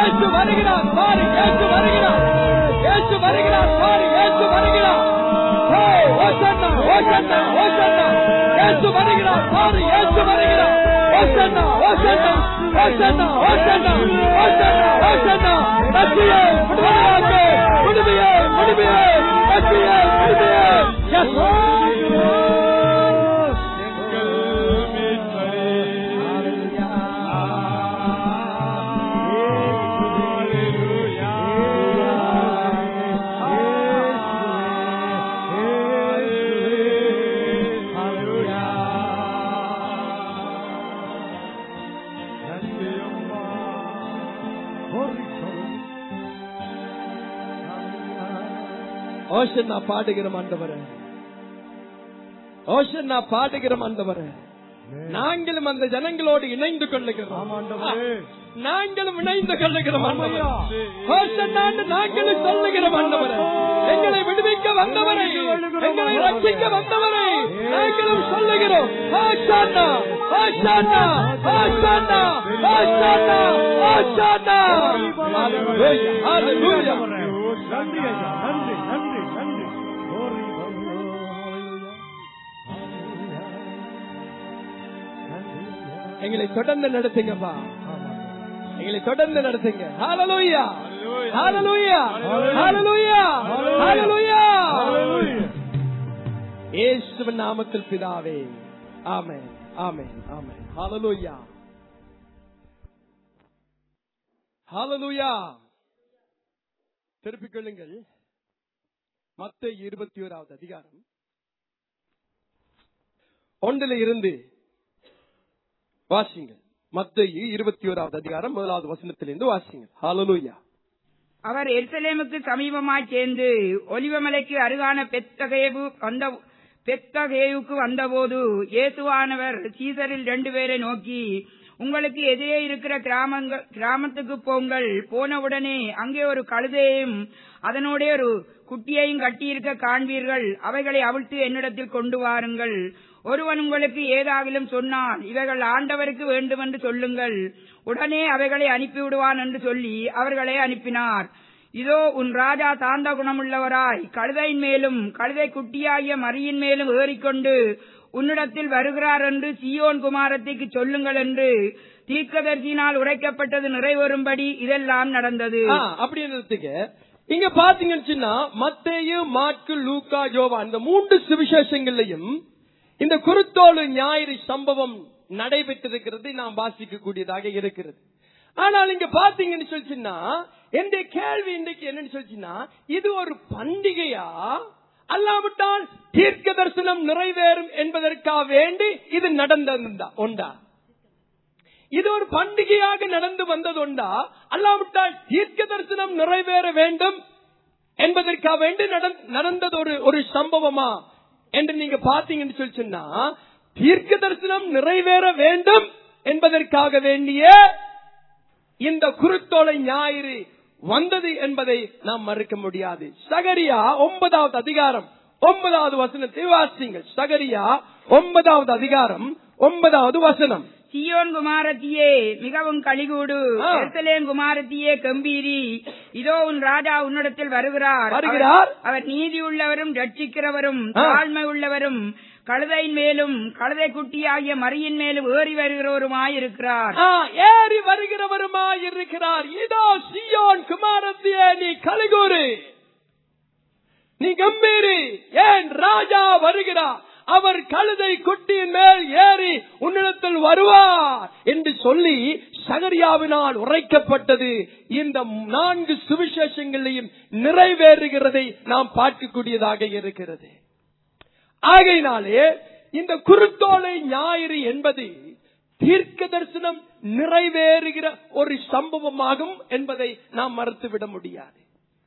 இயேசு வருகிறார் பாரு, இயேசு வருகிறார், இயேசு வருகிறார் பாரு, இயேசு வருகிறார். ஓசன்னா ஓசன்னா ஓசன்னா, இயேசு வருகிறார் பாரு, இயேசு வருகிறார். ஓசன்னா ஓசன்னா ஓசன்னா ஓசன்னா ஓசன்னா ஓசன்னா. ரட்சியே விடுதலையாக்கு, விடுதலையே விடுதலையே, ரட்சியே விடுதலையே. எஸ் ஓஷன்னா பாடுகிற ஆண்டவரே, ஓஷன்னா பாடுகிற ஆண்டவரே, நாங்களும் அந்த ஜனங்களோடு இணைந்து கொள்ளுகிறோம். நாங்களும் இணைந்து கொள்ளுகிறோம் ஆண்டவரே. ஓஷன்னான்னு நாங்களும் சொல்லுகிறோம் ஆண்டவரே. எங்களை விடுவிக்க வந்தவரை, எங்களை ரட்சிக்க வந்தவரை நாங்களும் சொல்லுகிறோம். ஓஷன்னா ஓஷன்னா ஓஷன்னா ஓஷன்னா ஓஷன்னா. ஹalleluya ஹalleluya. நன்றி ஐயா, நன்றி நன்றி நன்றி. எங்களை தொடர்ந்து நடத்துங்கப்பா, எங்களை தொடர்ந்து நடத்துங்க. ஹalleluya ஹalleluya ஹalleluya ஹalleluya. இயேசுவின் நாமத்தில் பிதாவே, ஆமென் ஆமென் ஆமென். ஹalleluya ஹalleluya. திருப்பிக் கொள்ளுங்கள் மத்தேயு 21வது அதிகாரம் 1 இருந்து வாசிங்கள். மத்தேயு 21வது அதிகாரம் 1வது வசனத்திலிருந்து வாசிங்கள். ஹalleluya. அவர் எருசலேமுக்கு சமீபமாய் சேர்ந்து ஒலிவமலைக்கு அருகான பெத்கேயுக்கு வந்தபோது இயேசுவானவர் சீசரில் 2 பேரை நோக்கி, உங்களுக்கு எதிரே இருக்கிற கிராமத்துக்கு போங்கள். போனவுடனே அங்கே ஒரு கழுதையையும் அதனோட ஒரு குட்டியையும் கட்டியிருக்க காண்பீர்கள். அவைகளை அவிழ்த்து என்னிடத்தில் கொண்டு வாருங்கள். ஒருவன் உங்களுக்கு ஏதாகிலும் சொன்னால் இவைகள் ஆண்டவருக்கு வேண்டுமென்று சொல்லுங்கள், உடனே அவைகளை அனுப்பிவிடுவான் என்று சொல்லி அவர்களை அனுப்பினார். இதோ உன் ராஜா சாந்த குணமுள்ளவராய் கழுதையின் மேலும் கழுதை குட்டியாகிய மரியின் மேலும் ஏறிக்கொண்டு உன்னிடத்தில் வருகிறார் என்று சீயோன் குமாரத்திற்கு சொல்லுங்கள் என்று தீர்க்கதரிசியினால் உரைக்கப்பட்டது நிறைவேறும்படி இதெல்லாம் நடந்தது. அப்படின்னு இங்க பாத்தீங்கன்னா மத்தேயு, மாற்கு, லூக்கா, யோவான் இந்த 3 சுவிசேஷங்களையும் இந்த குருத்தோலை ஞாயிறு சம்பவம் நடைபெற்றிருக்கிறது நாம் வாசிக்க கூடியதாக இருக்கிறது. ஆனால் இங்க பாத்தீங்கன்னு சொல்லிச்சுன்னா எந்த கேள்வி இன்றைக்கு என்னன்னு சொல்லிச்சுன்னா, இது ஒரு பண்டிகையா அல்லாவிட்டால் தீர்க்க தரிசனம் நிறைவேறும் என்பதற்காக வேண்டி இது நடந்தது உண்டா? இது ஒரு பண்டிகையாக நடந்து வந்தது உண்டா அல்லாவிட்டால் தீர்க்க தரிசனம் நிறைவேற வேண்டும் என்பதற்காக வேண்டி நடந்தது ஒரு சம்பவமா என்று நீங்க பாத்தீங்கன்னு சொல்லிச்சுன்னா, தீர்க்க தரிசனம் நிறைவேற வேண்டும் என்பதற்காக வேண்டிய இந்த குருத்தோலை ஞாயிறு வந்தது என்பதை நாம் மறுக்க முடியாது. சகரியா 9வது அதிகாரம் 9வது வசனத்தை வாசிங்கள். சகரியா 9வது அதிகாரம் 9வது வசனம். சீயோன் குமாரத்தியே மிகவும் களிகூடு, எருசலேம் குமாரத்தியே கம்பீரி, இதோ உன் ராஜா உன்னிடத்தில் வருகிறார். அவர் நீதி உள்ளவரும் ரட்சிக்கிறவரும் தாழ்மை உள்ளவரும் கழுதையின் மேலும் கழுதை குட்டியாகிய மரியின் மேலும் ஏறி வருகிறவருமாயிருக்கிறார். ஏறி வருகிறவருமாயிருக்கிறார். இதோ சீயோன் குமாரத்தியே நீ களிகூறு, நீ கம்பீரி, ஏன் ராஜா வருகிறார், அவர் கழுதை குட்டியின் மேல் ஏறி உன்னிடத்தில் வருவார் என்று சொல்லி சகரியாவினால் உரைக்கப்பட்டது இந்த 4 சுவிசேஷங்களையும் நிறைவேறுகிறதை நாம் பார்க்கக்கூடியதாக இருக்கிறது. ஆகையினாலே இந்த குருத்தோலை ஞாயிறு என்பது தீர்க்க தரிசனம் நிறைவேறுகிற ஒரு சம்பவமாகும் என்பதை நாம் மறுத்துவிட முடியாது.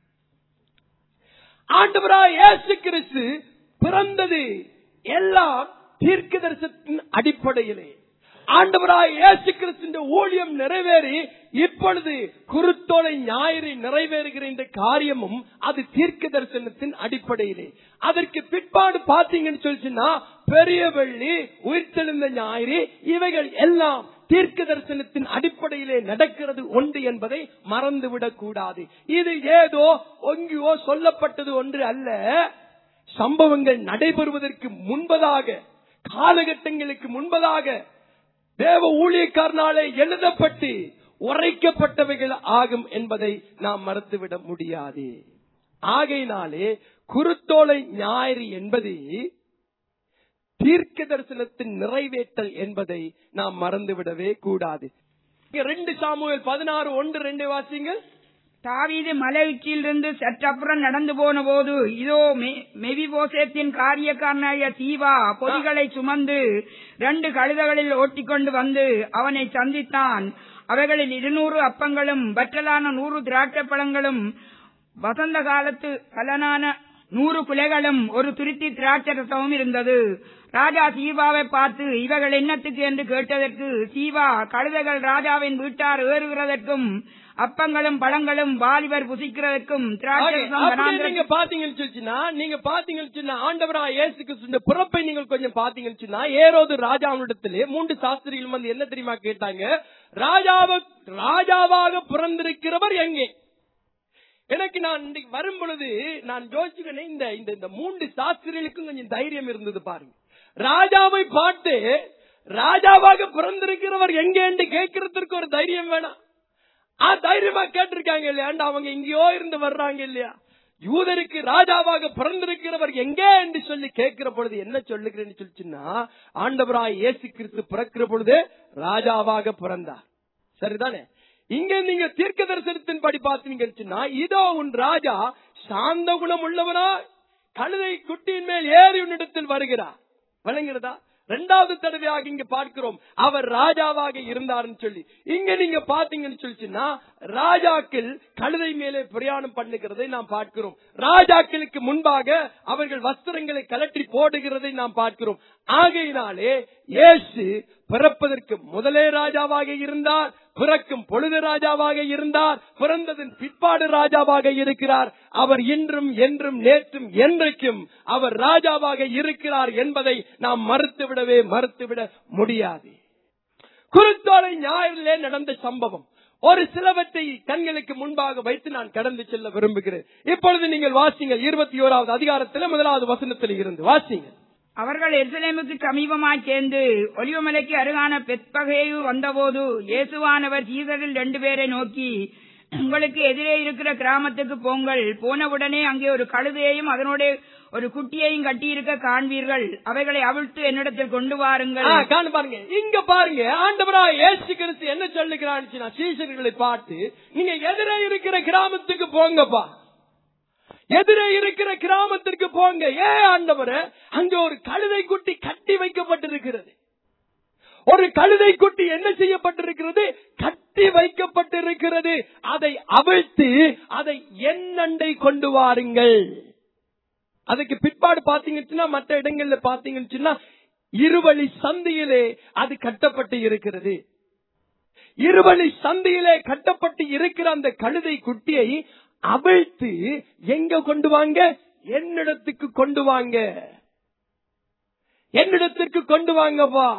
ஆண்டவராய் இயேசு கிறிஸ்து பிறந்தது எல்லாம் தீர்க்க தரிசனத்தின் அடிப்படையிலே. ஆண்டவராய் இயேசு கிறிஸ்துவின் ஊழியம் நிறைவேறி இப்பொழுது குருத்தோலை ஞாயிறு நிறைவேறுகிற இந்த காரியமும் அது தீர்க்க தரிசனத்தின் அடிப்படையிலே. அதற்கு பிற்பாடு பாத்தீங்கன்னு சொல்லிச்சுன்னா பெரிய வெள்ளி, உயிர்த்தெழுந்த ஞாயிறு, இவைகள் எல்லாம் தீர்க்க தரிசனத்தின் அடிப்படையிலே நடக்கிறது ஒன்று என்பதை மறந்துவிடக் கூடாது. இது ஏதோ எங்கேயோ சொல்லப்பட்டது ஒன்று அல்ல. சம்பவங்கள் நடைபெறுவதற்கு முன்பதாக, காலகட்டங்களுக்கு முன்பதாக தேவ ஊழியக்காரனாலே எழுதப்பட்டு உரைக்கப்பட்டவைகள் ஆகும் என்பதை நாம் மறந்துவிட முடியாது. ஆகையினாலே குருத்தோலை ஞாயிறு என்பது தீர்க்க தரிசனத்தின் நிறைவேற்றல் என்பதை நாம் மறந்துவிடவே கூடாது. 2 சாமுவேல் 16:1-2 வாசிங்கள். தாவீது மலை உச்சியிலிருந்து சற்றப்புறம் நடந்து போன போது, இதோ மெபிபோசேத்தின் காரியக்காரனாகிய சீபா பொதிகளை சுமந்து 2 கழுதைகளில் ஓட்டிக்கொண்டு வந்து அவனை சந்தித்தான். அவைகளில் 200 அப்பங்களும் வற்றலான 100 திராட்சை பழங்களும் வசந்த காலத்து பலனான 100 குலைகளும் ஒரு துருத்தி திராட்சை ரசமும் இருந்தது. ராஜா சீபாவை பார்த்து, இவைகள் என்னத்துக்கு என்று கேட்டதற்கு, சீபா, கழுதைகள் ராஜாவின் வீட்டார் ஏறுகிறதற்கும் அப்பங்களும் பழங்களும் வாலிபர் புசிக்கிறதற்கும் நீங்க பாத்தீங்கன்னா ஆண்டவராக இயேசு கிறிஸ்துவின் பிறப்பை நீங்கள் கொஞ்சம் பாத்தீங்கன்னா, ஏரோது ராஜாவிடத்திலே 3 சாஸ்திரிகள் வந்து என்ன தெரியுமா கேட்டாங்க? ராஜாவாக பிறந்திருக்கிறவர் எங்கே? எனக்கு நான் இன்றைக்கு வரும் பொழுது நான் யோசிச்சுக்கிறேன், இந்த 3 சாஸ்திரிகளுக்கும் கொஞ்சம் தைரியம் இருந்தது பாருங்க. ராஜாவை பார்த்து ராஜாவாக பிறந்திருக்கிறவர் எங்கே என்று கேட்கறதுக்கு ஒரு தைரியம் வேணாம். தைரியமா கேட்டிருக்காங்க இல்லையா? அவங்க எங்கேயோ இருந்து வர்றாங்க இல்லையா? யூதருக்கு ராஜாவாக பிறந்திருக்கிறவர் எங்கே என்று சொல்லி கேட்கிற பொழுது என்ன சொல்லுகிறேன்னு சொல்லிச்சுன்னா, ஆண்டவராய் இயேசு கிறிஸ்து பிறக்கிற பொழுது ராஜாவாக பிறந்தார். சரிதானே? இங்க நீங்க தீர்க்க தரிசனத்தின் படி பார்த்தீங்கன்னா, இதோ உன் ராஜா சாந்த குணம் உள்ளவனா கழுதை குட்டியின் மேல் ஏறி உன்னிடத்தில் வருகிறார். வழங்குறதா? 2வது தடவையாக இங்க பார்க்கிறோம் அவர் ராஜாவாக இருந்தார்னு சொல்லி. இங்க நீங்க பாத்தீங்கன்னு சொல்லிச்சுன்னா, ராஜாக்கள் கழுதை மேலே பிரயாணம் பண்ணுகிறதை நாம் பார்க்கிறோம். ராஜாக்களுக்கு முன்பாக அவர்கள் வஸ்திரங்களை கலற்றி போடுகிறதை நாம் பார்க்கிறோம். ஆகையினாலே இயேசு பிறப்பதற்கு முதலே ராஜாவாக இருந்தார், பிறக்கும் பொழுது ராஜாவாக இருந்தார், பிறந்ததன் பிற்பாடு ராஜாவாக இருக்கிறார். அவர் இன்றும் என்றும் நேற்றும் என்றைக்கும் அவர் ராஜாவாக இருக்கிறார் என்பதை நாம் மறுத்துவிட முடியாது. குருத்தோலை ஞாயிறிலே நடந்த சம்பவம் ஒரு சிலவற்றை கண்களுக்கு முன்பாக வைத்து நான் கடந்து செல்ல விரும்புகிறேன். இப்பொழுது நீங்கள் வாசிங்கள் 21வது அதிகாரத்தில் 1வது வசனத்தில் இருந்து வாசிங்கள். அவர்கள் எருசலேமுக்கு சமீபமாய் சேர்ந்து ஒலிவமலைக்கு அருகான பெத்பகேயு வந்தபோது, இயேசுவானவர் சீசரில் 2 பேரை நோக்கி, உங்களுக்கு எதிரே இருக்கிற கிராமத்துக்கு போங்கள். போனவுடனே அங்கே ஒரு கழுதையையும் அதனோட ஒரு குட்டியையும் கட்டியிருக்க காண்பீர்கள். அவைகளை அவிழ்த்து என்னிடத்தில் கொண்டு வாருங்கள். பாருங்க, இங்க பாருங்க, ஆண்டவராக இயேசு கிறிஸ்து என்ன சொல்லுகிறான்னு சீசர்களை பார்த்து, நீங்க எதிரே இருக்கிற கிராமத்துக்கு போங்கப்பா, எதிரே இருக்கிற கிராமத்திற்கு போங்க. ஆண்டவரே, அங்க ஒரு கழுதை குட்டி கட்டி வைக்கப்பட்டிருக்கிறது. ஒரு கழுதை குட்டி என்ன செய்யப்பட்டிருக்கிறது? கட்டி வைக்கப்பட்டிருக்கிறது. அதை அவிழ்த்து அதை என்னண்டை கொண்டு வாருங்கள். அதுக்கு பிற்பாடு பாத்தீங்கன்னா, மற்ற இடங்கள்ல பாத்தீங்கன்னா, இருவழி சந்தியிலே அது கட்டப்பட்டு இருக்கிறது. இருவழி சந்தியிலே கட்டப்பட்டு இருக்கிற அந்த கழுதை குட்டியை அவிழ்த்து எங்க கொண்டு வாங்க? என்னிடத்துக்கு கொண்டு வாங்க, என்னிடத்திற்கு கொண்டு வாங்கப்பா.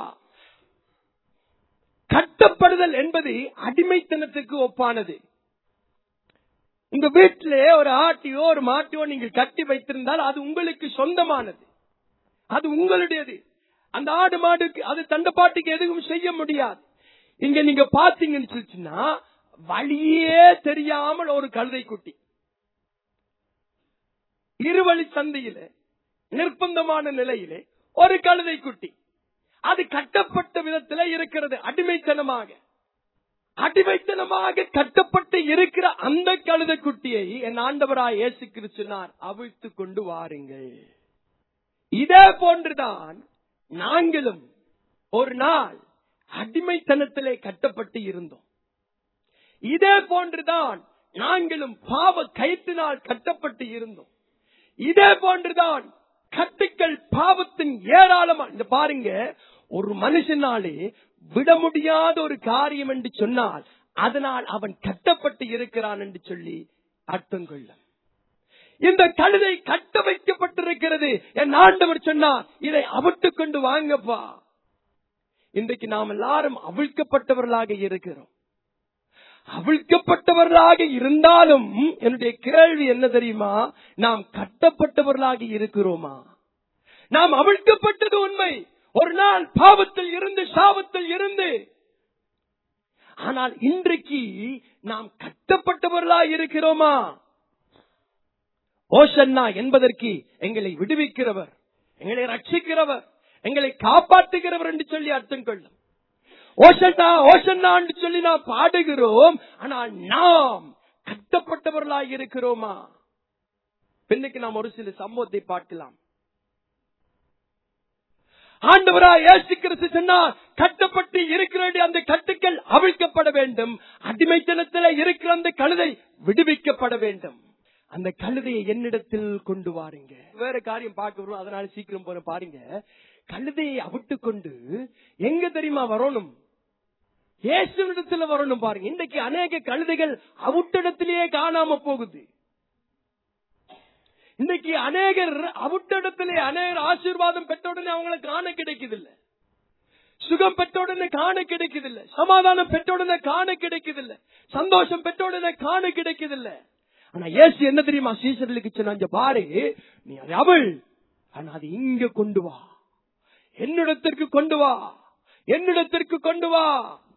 கட்டப்படுதல் என்பது அடிமைத்தனத்துக்கு ஒப்பானது. உங்க வீட்டிலே ஒரு ஆட்டியோ ஒரு மாட்டியோ நீங்கள் கட்டி வைத்திருந்தால் அது உங்களுக்கு சொந்தமானது, அது உங்களுடையது. அந்த ஆடு மாடுக்கு அது தண்டப்பாட்டுக்கு எதுவும் செய்ய முடியாது. இங்க நீங்க பாத்தீங்கன்னு சொல்லிச்சுன்னா, வழியே தெரியாமல் ஒரு கழுதை குட்டி இருவழி சந்தையிலே நிர்பந்தமான நிலையிலே ஒரு கழுதை குட்டி அது கட்டப்பட்ட விதத்தில் இருக்கிறது. அடிமைத்தனமாக கட்டப்பட்டு இருக்கிற அந்த கழுதை குட்டியை என் ஆண்டவராய் இயேசு கிறிஸ்து சொன்னார், அவிழ்த்து கொண்டு வாருங்கள். இதே போன்றுதான் நாங்களும் ஒரு நாள் அடிமைத்தனத்திலே கட்டப்பட்டு இருந்தோம். இதே போன்றுதான் நாங்களும் பாவ கயிற்றினால் கட்டப்பட்டு இருந்தோம். இதே போன்றுதான் கட்டுக்கள் பாவத்தின் ஏராளமான. பாருங்க, ஒரு மனுஷனாலே விட முடியாத ஒரு காரியம் என்று சொன்னால் அதனால் அவன் கட்டப்பட்டு இருக்கிறான் என்று சொல்லி அர்த்தம் கொள்ள. இந்த கழுதை கட்ட வைக்கப்பட்டிருக்கிறது. என் ஆண்டவர் சொன்னார், இதை அவிட்டுக் கொண்டு வாங்கப்பா. இன்றைக்கு நாம் எல்லாரும் அவிழ்க்கப்பட்டவர்களாக இருக்கிறோம். அவிழ்க்கப்பட்டவர்களாக இருந்தாலும் என்னுடைய கேள்வி என்ன தெரியுமா? நாம் கட்டப்பட்டவர்களாக இருக்கிறோமா? நாம் அவிழ்க்கப்பட்டது உண்மை, ஒரு நாள் பாவத்தில் இருந்து சாபத்தில் இருந்து. ஆனால் இன்றைக்கு நாம் கட்டப்பட்டவர்களாக இருக்கிறோமா? ஓசன்னா என்பதற்கு எங்களை விடுவிக்கிறவர், எங்களை ரட்சிக்கிறவர், எங்களை காப்பாற்றுகிறவர் என்று சொல்லி அர்த்தம் கொள்ளும். ஓசன்னா ஓசன்னா என்று சொல்லி நாம் பாடுகிறோம். ஆனால் நாம் கட்டப்பட்டவர்களாக இருக்கிறோமா? பின்னுக்கு நாம் ஒரு சில சம்பவத்தை பார்க்கலாம். ஆண்டவராய் இயேசு கிறிஸ்து சொன்னார், கட்டப்பட்டு இருக்கிற அந்த கட்டுக்கள் அவிழ்க்கப்பட வேண்டும். அடிமைத்தனத்தில் இருக்கிற அந்த கழுதை விடுவிக்கப்பட வேண்டும். அந்த கழுதையை என்னிடத்தில் கொண்டு வாருங்க. வேற காரியம் பார்க்க வரும், அதனால சீக்கிரம் போற பாருங்க. கழுதையை அவிட்டு கொண்டு எங்க தெரியுமா வரணும்? இயேசுவிடத்துல வரணும். பாருங்க, இன்றைக்கு அநேக கழுதைகள் அவுட்டிடத்திலேயே காணாம போகுது. இன்னைக்கு அநேகர் அவுட்டிடத்திலே அநேகர் ஆசீர்வாதம் பெற்றவுடனே அவங்களை காண கிடைக்குதில்லை. சுகம் பெற்றவுடனே காண கிடைக்குதில்லை. சமாதானம் பெற்றவுடனே காண கிடைக்குதில்லை. சந்தோஷம் பெற்றவுடனே காண கிடைக்குதில்லை. ஆனா இயேசு என்ன தெரியுமா சீசர்களுக்கு சொன்னாங்க? பாரு, நீ அவள், ஆனா அது இங்க கொண்டு வா, என்னிடத்திற்கு கொண்டு வா, என்னிடத்திற்கு கொண்டு வா.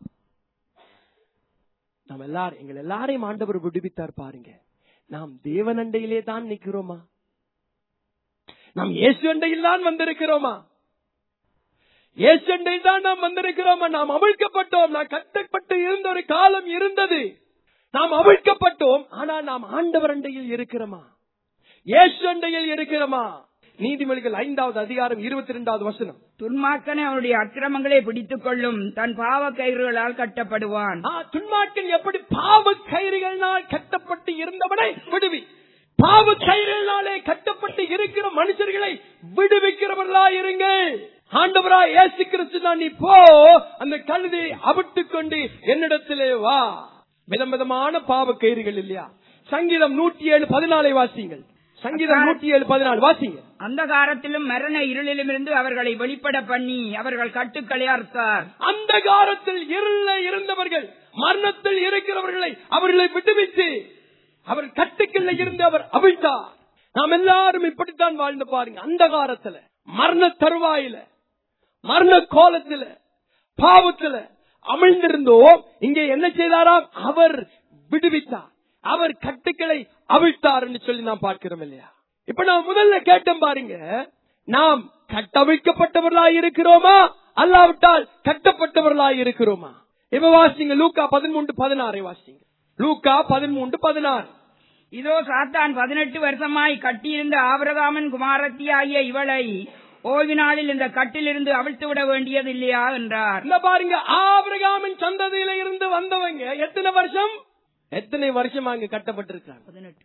நம்ம எல்லாரும், எங்கள் எல்லாரையும் ஆண்டவர் விடுவித்தார். பாருங்க, நாம் தேவன் அண்டையிலே தான் நிற்கிறோமா? நாம் இயேசு அண்டையில் தான் வந்திருக்கிறோமா? இயேசு அண்டையில் தான் நாம் வந்திருக்கிறோமா? நாம் அவிழ்க்கப்பட்டோம். நாம் கட்டப்பட்டு இருந்த ஒரு காலம் இருந்தது. நாம் அவிழ்க்கப்பட்டோம். ஆனால் நாம் ஆண்டவர் அண்டையில் இருக்கிறோமா? இயேசு அண்டையில் இருக்கிறோமா? நீதிமொழிகள் 5வது அதிகாரம் 22வது வசனம். துன்மார்க்கனை அவனுடைய அக்கிரமங்களை பிடித்துக் கொள்ளும், தன் பாவ கயிறுகளால் கட்டப்படுவான். துன்மார்க்கன் எப்படி பாவ கயிறுகளால் கட்டப்பட்டு இருந்தவனை விடுவி. பாவ கயிறுகளாலே கட்டப்பட்டு இருக்கிற மனுஷர்களை விடுவிக்கிறவர்களா இருங்கள். ஆண்டவராய் இயேசு கிறிஸ்து தான், நீ போ, அந்த கழுதை அவிட்டுக் கொண்டு என்னிடத்திலே வா. விதவிதமான பாவ கயிறுகள் இல்லையா? சங்கீதம் 107:14 வாசிங்கள். சங்கீதம் 107:14 வாசிங்க. அந்த காலத்திலும் மரண இருளிலும் இருந்து அவர்களை வெளிப்பட பண்ணி அவர்கள் கட்டுக்களை அறுத்தார். அந்த காலத்தில் இருளில் இருந்தவர்கள், மரணத்தில் இருக்கிறவர்களை அவர்களை விடுவித்து அவர் கட்டுக்கள் இருந்து அவர் அவிழ்த்தார். நாம் எல்லாரும் இப்படித்தான் வாழ்ந்து பாருங்க. அந்த காலத்துல மரண தருவாயில, மரண கோலத்துல, பாவத்துல அமிழ்ந்திருந்தோம். இங்கே என்ன செய்தாராம்? அவர் விடுவித்தார், அவர் கட்டுக்களை அவிழ்த்தார் என்று சொல்லி நாம் பார்க்கிறோம் இல்லையா? இப்ப நான் முதல்ல கேட்டோம் பாருங்க, நாம் கட்டவிழ்க்கப்பட்டவர்களாய் இருக்கிறோமா, அல்லாவிட்டால் கட்டப்பட்டவர்களாய் இருக்கிறோமா? இப்ப வாசிங்க, லூக்கா 13:16 வாசிங்க. லூக்கா 13:16. இதோ சாத்தான் 18 வருஷமாய் கட்டியிருந்த ஆபிரகாமின் குமாரத்தியாகிய இவளை ஓய்வு நாளில் இந்த கட்டிலிருந்து அவிழ்த்து விட வேண்டியது இல்லையா என்றார். இல்ல பாருங்க, ஆபிரகாமின் சந்ததியில இருந்து வந்தவங்க எத்தனை வருஷம், எத்தனை வருஷம் அங்க கட்டப்பட்டிருக்காங்க?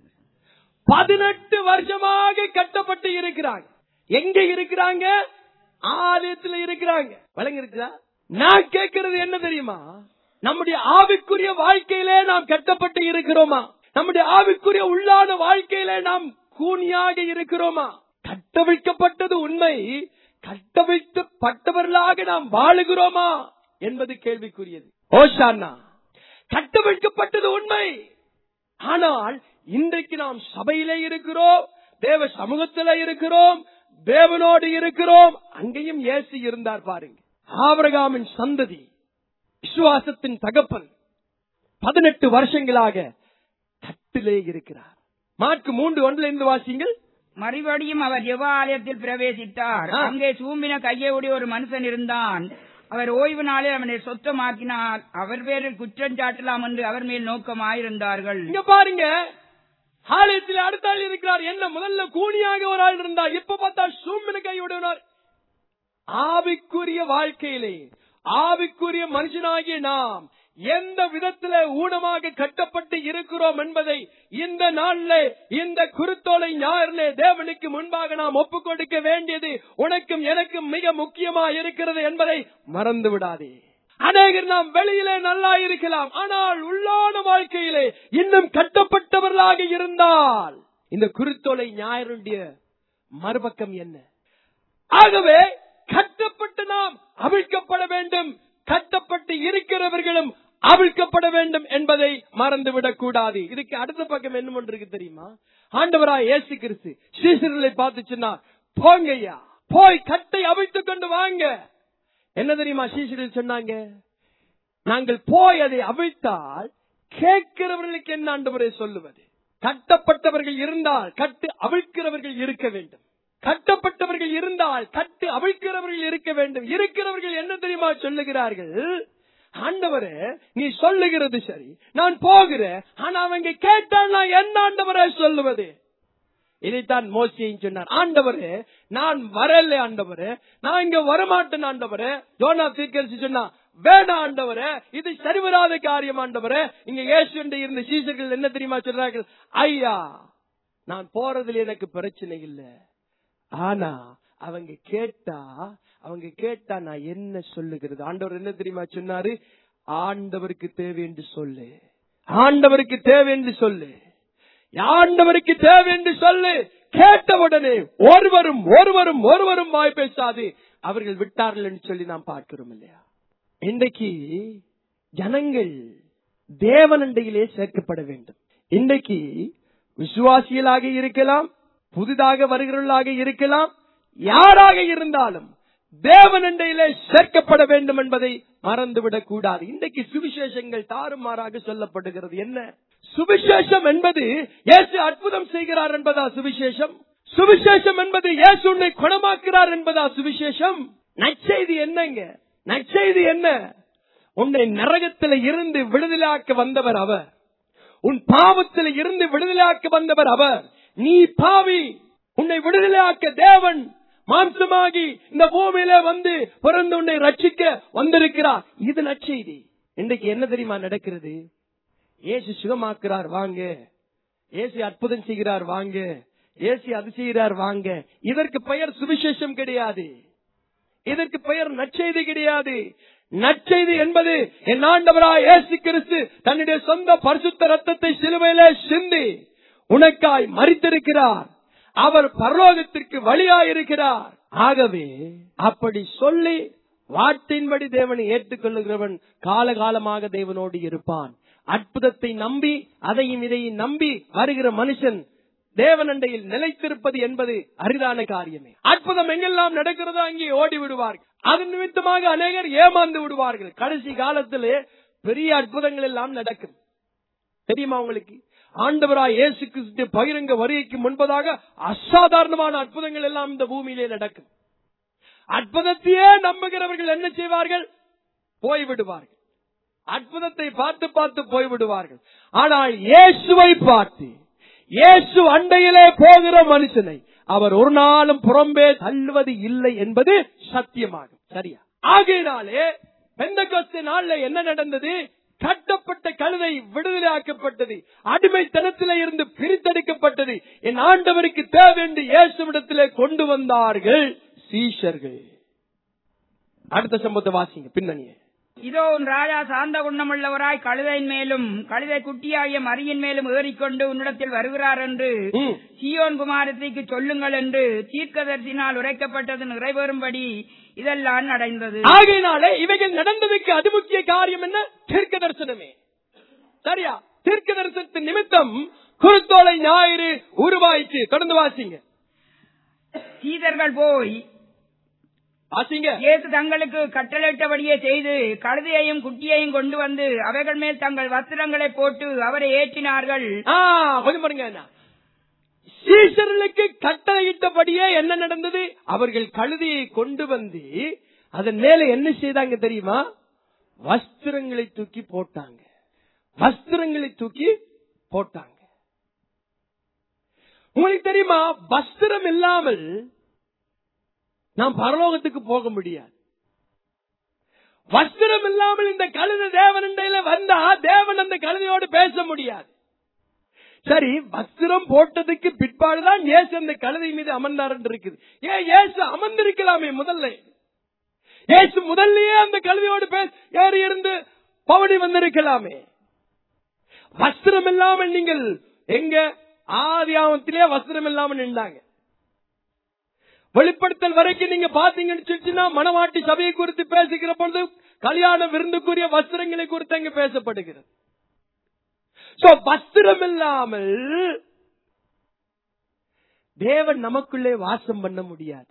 18 வருஷமாக கட்டப்பட்டு இருக்கிறாங்க. எங்க இருக்கிறாங்க? ஆலயத்தில் இருக்கிறாங்க. வழங்க இருக்குதா? நான் கேட்கிறது என்ன தெரியுமா? நம்முடைய ஆவிக்குரிய வாழ்க்கையிலே நாம் கட்டப்பட்டு இருக்கிறோமா? நம்முடைய ஆவிக்குரிய உள்ளான வாழ்க்கையிலே நாம் கூனியாக இருக்கிறோமா? கட்டவிழ்க்கப்பட்டது உண்மை, கட்டவிழ்க்கப்பட்டவர்களாக நாம் வாழுகிறோமா என்பது கேள்விக்குரியது. ஓஷானா, கட்டவிழ்க்கப்பட்டது உண்மை. ஆனால் இன்றைக்கு நாம் சபையிலே இருக்கிறோம், தேவ சமூகத்திலே இருக்கிறோம், தேவனோடு இருக்கிறோம். அங்கேயும் இயேசு இருந்தார் பாருங்க. ஆபிரகாமின் சந்ததி, விசுவாசத்தின் தகப்பன், 18 வருஷங்களாக கட்டிலே இருக்கிறார். மார்க்கு 3:1 வாசிங்கள். மறுபடியும் அவர் ஜெப ஆலயத்தில் பிரவேசித்தார். அங்கே சூம்பின கையோடைய ஒரு மனுஷன் இருந்தான். அவர் ஓய்வு நாளே அவனை சொத்தமாக்கினார். அவர் பேரில் குற்றம் சாட்டலாம் என்று அவர் மேல் நோக்கமாயிருந்தார்கள். இங்க பாருங்க, ஆலயத்தில் அடுத்த ஆள் இருக்கிறார். என்ன முதல்ல கூனியாக ஒரு ஆள் இருந்தார், இப்ப பார்த்தா சூம்பின கையுடையவர். ஆவிக்குரிய வாழ்க்கையிலே ஆவிக்குரிய மனுஷனாகிய நாம் எந்த விதத்தில ஊனமாக கட்டப்பட்டு இருக்கிறோம் என்பதை இந்த நாளிலே, இந்த குருத்தோலை ஞாயிறிலே தேவனுக்கு முன்பாக நாம் ஒப்புக் கொடுக்க வேண்டியது உனக்கும் எனக்கும் மிக முக்கியமா இருக்கிறது என்பதை மறந்து விடாதே. அநேகர் நாம் வெளியிலே நல்லா இருக்கலாம், ஆனால் உள்ளான வாழ்க்கையிலே இன்னும் கட்டப்பட்டவர்களாக இருந்தால் இந்த குருத்தோலை ஞாயிறுடைய மறுபக்கம் என்ன? ஆகவே கட்டப்பட்டு நாம் அவிழ்க்கப்பட வேண்டும், கட்டப்பட்டு இருக்கிறவர்களும் அவிழ்க்கப்பட வேண்டும் என்பதை மறந்துவிடக் கூடாது. இதுக்கு அடுத்த பக்கம் என்ன பண்றது தெரியுமா? ஆண்டவராய் இயேசு கிறிஸ்து சீசர்களை பார்த்து சொன்னார், போங்கய்யா, போய் கட்டை அவிழ்த்துக் கொண்டு வாங்க. என்ன தெரியுமா சீசர்கள் சொன்னாங்க? நாங்கள் போய் அதை அவிழ்த்தால் கேட்கிறவர்களுக்கு என்ன ஆண்டவரே சொல்லுவது? கட்டப்பட்டவர்கள் இருந்தால் கட்டு அவிழ்க்கிறவர்கள் இருக்க வேண்டும், கட்டப்பட்டவர்கள் இருந்தால் கட்டு அவிழ்க்கிறவர்கள் இருக்க வேண்டும். இருக்கிறவர்கள் என்ன தெரியுமா சொல்லுகிறார்கள்? ஆண்டவரே, நீ சொல்லுகிறது சரி, நான் போகிறேன், ஆனா அவங்க கேட்டால் நான் என்ன ஆண்டவரே சொல்லுவது? இதைத்தான் மோசேயும் சொன்னார். ஆண்டவரே, நான் வரல ஆண்டவரே, நான் இங்க வரமாட்டேன் ஆண்டவரே. யோனா தீர்க்கதரிசி சொன்னா, வேண்டாம் ஆண்டவரே, இது சரிவராத காரியம் ஆண்டவரே. இங்க இயேசு இருந்த சீசர்கள் என்ன தெரியுமா சொல்றார்கள்? ஐயா, நான் போறதுல எனக்கு பிரச்சனை இல்ல, ஆனா அவங்க கேட்டா நான் என்ன சொல்லுகிறது? ஆண்டவர் என்ன தெரியுமா சொன்னாரு? ஆண்டவருக்கு தேவை என்று சொல்லு, ஆண்டவருக்கு தேவை என்று சொல்லு, ஆண்டவருக்கு தேவை என்று சொல்லு. கேட்டவுடனே ஒருவரும் வாய் பேசாது அவர்கள் விட்டார்கள் என்று சொல்லி நாம் பார்க்கிறோம் இல்லையா? இன்றைக்கு ஜனங்கள் தேவனண்டையிலே சேர்க்கப்பட வேண்டும். இன்றைக்கு விசுவாசிகளாக இருக்கலாம், புதிதாக வருகிறவர்களாக இருக்கலாம், யாராக இருந்தாலும் தேவனண்டையிலே சேர்க்கப்பட வேண்டும் என்பதை மறந்துவிடக் கூடாது. இன்றைக்கு சுவிசேஷங்கள் தாறுமாறாக சொல்லப்படுகிறது. என்ன சுவிசேஷம் என்பது? இயேசு அற்புதம் செய்கிறார் என்பதா சுவிசேஷம்? சுவிசேஷம் என்பது இயேசு உன்னை குணமாக்குறார் என்பதா சுவிசேஷம்? நற்செய்தி என்னங்க? நற்செய்தி என்ன? உன்னை நரகத்தில் இருந்து விடுதலையாக்க வந்தவர் அவர், உன் பாவத்தில் இருந்து விடுதலையாக்க வந்தவர் அவர். நீ பாவி, உன்னை விடுதலையாக்க தேவன் மாம்சமாகி இந்த பூமியில வந்து பிறந்து உன்னை ரட்சிக்க வந்திருக்கிறார். இது நற்செய்தி. இன்றைக்கு என்ன தெரியுமா நடக்கிறது? இயேசு சுகமாக்குறார் வாங்க, இயேசு அற்புதம் செய்கிறார் வாங்க, இயேசு அது செய்கிறார் வாங்க. இதற்கு பெயர் சுவிசேஷம் கிடையாது, இதற்கு பெயர் நற்செய்தி கிடையாது. நற்செய்தி என்பது என் ஆண்டவராய் இயேசு கிறிஸ்து தன்னுடைய சொந்த பரிசுத்த ரத்தத்தை சிலுவையிலே சிந்தி உனக்காய் மரித்திருக்கிறார், அவர் பரலோகத்திற்கு வழியாயிருக்கிறார். ஆகவே அப்படி சொல்லி வார்த்தையின்படி தேவனை ஏற்றுக்கொள்ளுகிறவன் காலகாலமாக தேவனோடு இருப்பான். அற்புதத்தை நம்பி அதையும் இதையும் நம்பி வருகிற மனுஷன் தேவனண்டையில் நிலைத்திருப்பது என்பது அரிதான காரியமே. அற்புதம் எங்கெல்லாம் நடக்கிறதோ அங்கே ஓடி விடுவார்கள். அதன் நிமித்தமாக அநேகர் ஏமாந்து விடுவார்கள். கடைசி காலத்திலே பெரிய அற்புதங்கள் எல்லாம் நடக்கும். தெரியுமா உங்களுக்கு? ஆண்டவராய் இயேசு கிறிஸ்து பகிரங்க வருகைக்கு முன்பதாக அசாதாரணமான அற்புதங்கள் எல்லாம் இந்த பூமியிலே நடக்கும். அற்புதத்தையே நம்புகிறவர்கள் என்ன செய்வார்கள்? போய்விடுவார்கள். அற்புதத்தை பார்த்து பார்த்து போய்விடுவார்கள். ஆனால் இயேசுவை பார்த்து, இயேசு அண்டையிலே போகிற மனுஷனை அவர் ஒரு நாளும் புறம்பே தள்ளுவது இல்லை என்பது சத்தியமாகும். சரியா? ஆகையினாலே பெந்தெகோஸ்தே நாள்ல என்ன நடந்தது? கட்டப்பட்ட கழுதை விடுதலையாக்கப்பட்டது, அடிமைத்தனத்திலே இருந்து பிரித்தெடுக்கப்பட்டது. என் ஆண்டவருக்கு தேவை என்று இயேசுவிடத்திலே கொண்டு வந்தார்கள் சீஷர்கள். அடுத்த சம்பவத்தை வாசிங்க, பின்னணியே. இதோ உன் ராஜா சார்ந்த குணமுள்ளவராய் கழுதையின் மேலும் கழுதை குட்டியாகிய மரியின் மேலும் ஏறிக்கொண்டு உன்னிடத்தில் வருகிறார் என்று சீயோன் குமாரத்திற்கு சொல்லுங்கள் என்று தீர்க்கதரிசினால் உரைக்கப்பட்டது நிறைவேறும்படி இதெல்லாம் நடந்தது. ஆகையினாலே இவைகள் நடந்ததுக்கு அது முக்கிய காரியம் என்ன? தீர்க்க தரிசனமே. சரியா? தீர்க்க தரிசனத்தின் நிமித்தம் குருத்தோலை ஞாயிறு உருவாயிற்று. தொடர்ந்து வாசிங்க. சீடர்கள் போய் இயேசு தங்களுக்கு கட்டளையிட்டபடியே செய்து கழுதையையும் குட்டியையும் கொண்டு வந்து அவைகள் மேல் தங்கள் வஸ்திரங்களை போட்டு அவரை ஏற்றினார்கள். சீஷர்களுக்கு கட்டளையிட்டபடியே என்ன நடந்தது? அவர்கள் கழுதையை கொண்டு வந்து அதன் மேல என்ன செய்தாங்க தெரியுமா? வஸ்திரங்களை தூக்கி போட்டாங்க. வஸ்திரங்களை தூக்கி போட்டாங்க. உங்களுக்கு தெரியுமா, வஸ்திரம் இல்லாமல் நாம் பரலோகத்துக்கு போக முடியாது. வஸ்திரம் இல்லாமல் இந்த கழுதை தேவனண்டையில வந்தா தேவன் அந்த கழுதையோடு பேச முடியாது. சரி, வஸ்திரம் போட்டதுக்கு பிற்பாடுதான் இயேசு அந்த கழுதை மீது அமர்ந்தார் என்று இருக்குது. ஏன் இயேசு அமர்ந்திருக்கலாமே? இயேசு முதல்லயே அந்த கழுதையோடு ஏறி இருந்து பவனி வந்திருக்கலாமே. வஸ்திரம் இல்லாமல் நீங்கள் எங்க ஆதியாமத்திலே வஸ்திரம் இல்லாமல் நின்றாங்க. வெளிப்படுத்தல் வரைக்கும் நீங்க பாத்தீங்கன்னு சொல்லிச்சுன்னா மணவாட்டி சபையை குறித்து பேசுகிற பொழுது கல்யாண விருந்துக்குரிய வஸ்திரங்களை குறித்து அங்க பேசப்படுகிறது. வஸ்திரம் இல்லாமல் தேவன் நமக்குள்ளே வாசம் பண்ண முடியாது.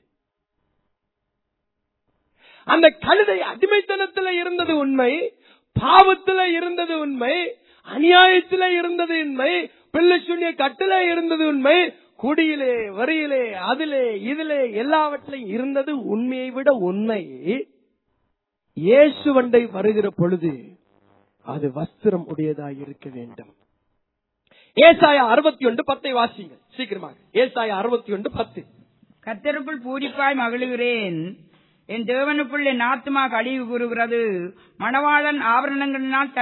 அந்த கழுதை அடிமைத்தனத்தில் இருந்தது உண்மை, பாவத்தில் இருந்தது உண்மை, அநியாயத்தில் இருந்தது உண்மை, பிள்ளை சுண்ணிய கட்டில இருந்தது உண்மை, குடியிலே வரியிலே அதிலே இதிலே எல்லாவற்றிலும் இருந்தது உண்மையை விட உண்மை. இயேசுவண்டை வருகிற பொழுது அது வஸ்திரம் உடையதாய் இருக்க வேண்டும். ஏசாயா 61:10 வாசிங்கள் சீக்கிரமாக. ஏசாயா 61:10. கர்த்தருக்குள் பூரிப்பாய் மகிழுகிறேன், என் தேவனுக்குள் என் ஆத்துமா கழிவு கூறுகிறது. மணவாளன் ஆபரணங்களினால்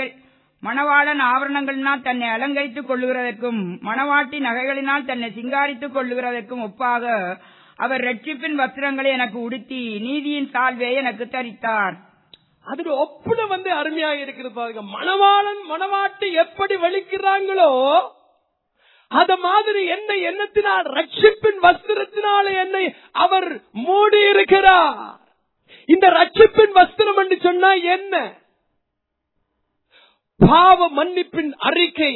தன்னை அலங்கரித்துக் கொள்ளுகிறதற்கும் மணவாட்டி நகைகளினால் தன்னை சிங்காரித்துக் கொள்ளுகிறதற்கும் ஒப்பாக அவர் ரட்சிப்பின் வஸ்திரங்களை எனக்கு உடுத்தி நீதியின் சால்வையை எனக்கு தரித்தார். அது ஒப்புல அருமையாக இருக்கிறது பாருங்க. மணவாளன் மணவாட்டி எப்படி வலிக்கிறாங்களோ அத மாதிரி என்னை எண்ணத்தினால் ரட்சிப்பின் வஸ்திரத்தினால என்னை அவர் மூடி இருக்கிறார். இந்த ரட்சிப்பின் வஸ்திரம் என்று சொன்னா என்ன? பாவ மன்னிப்பின் அறிக்கை,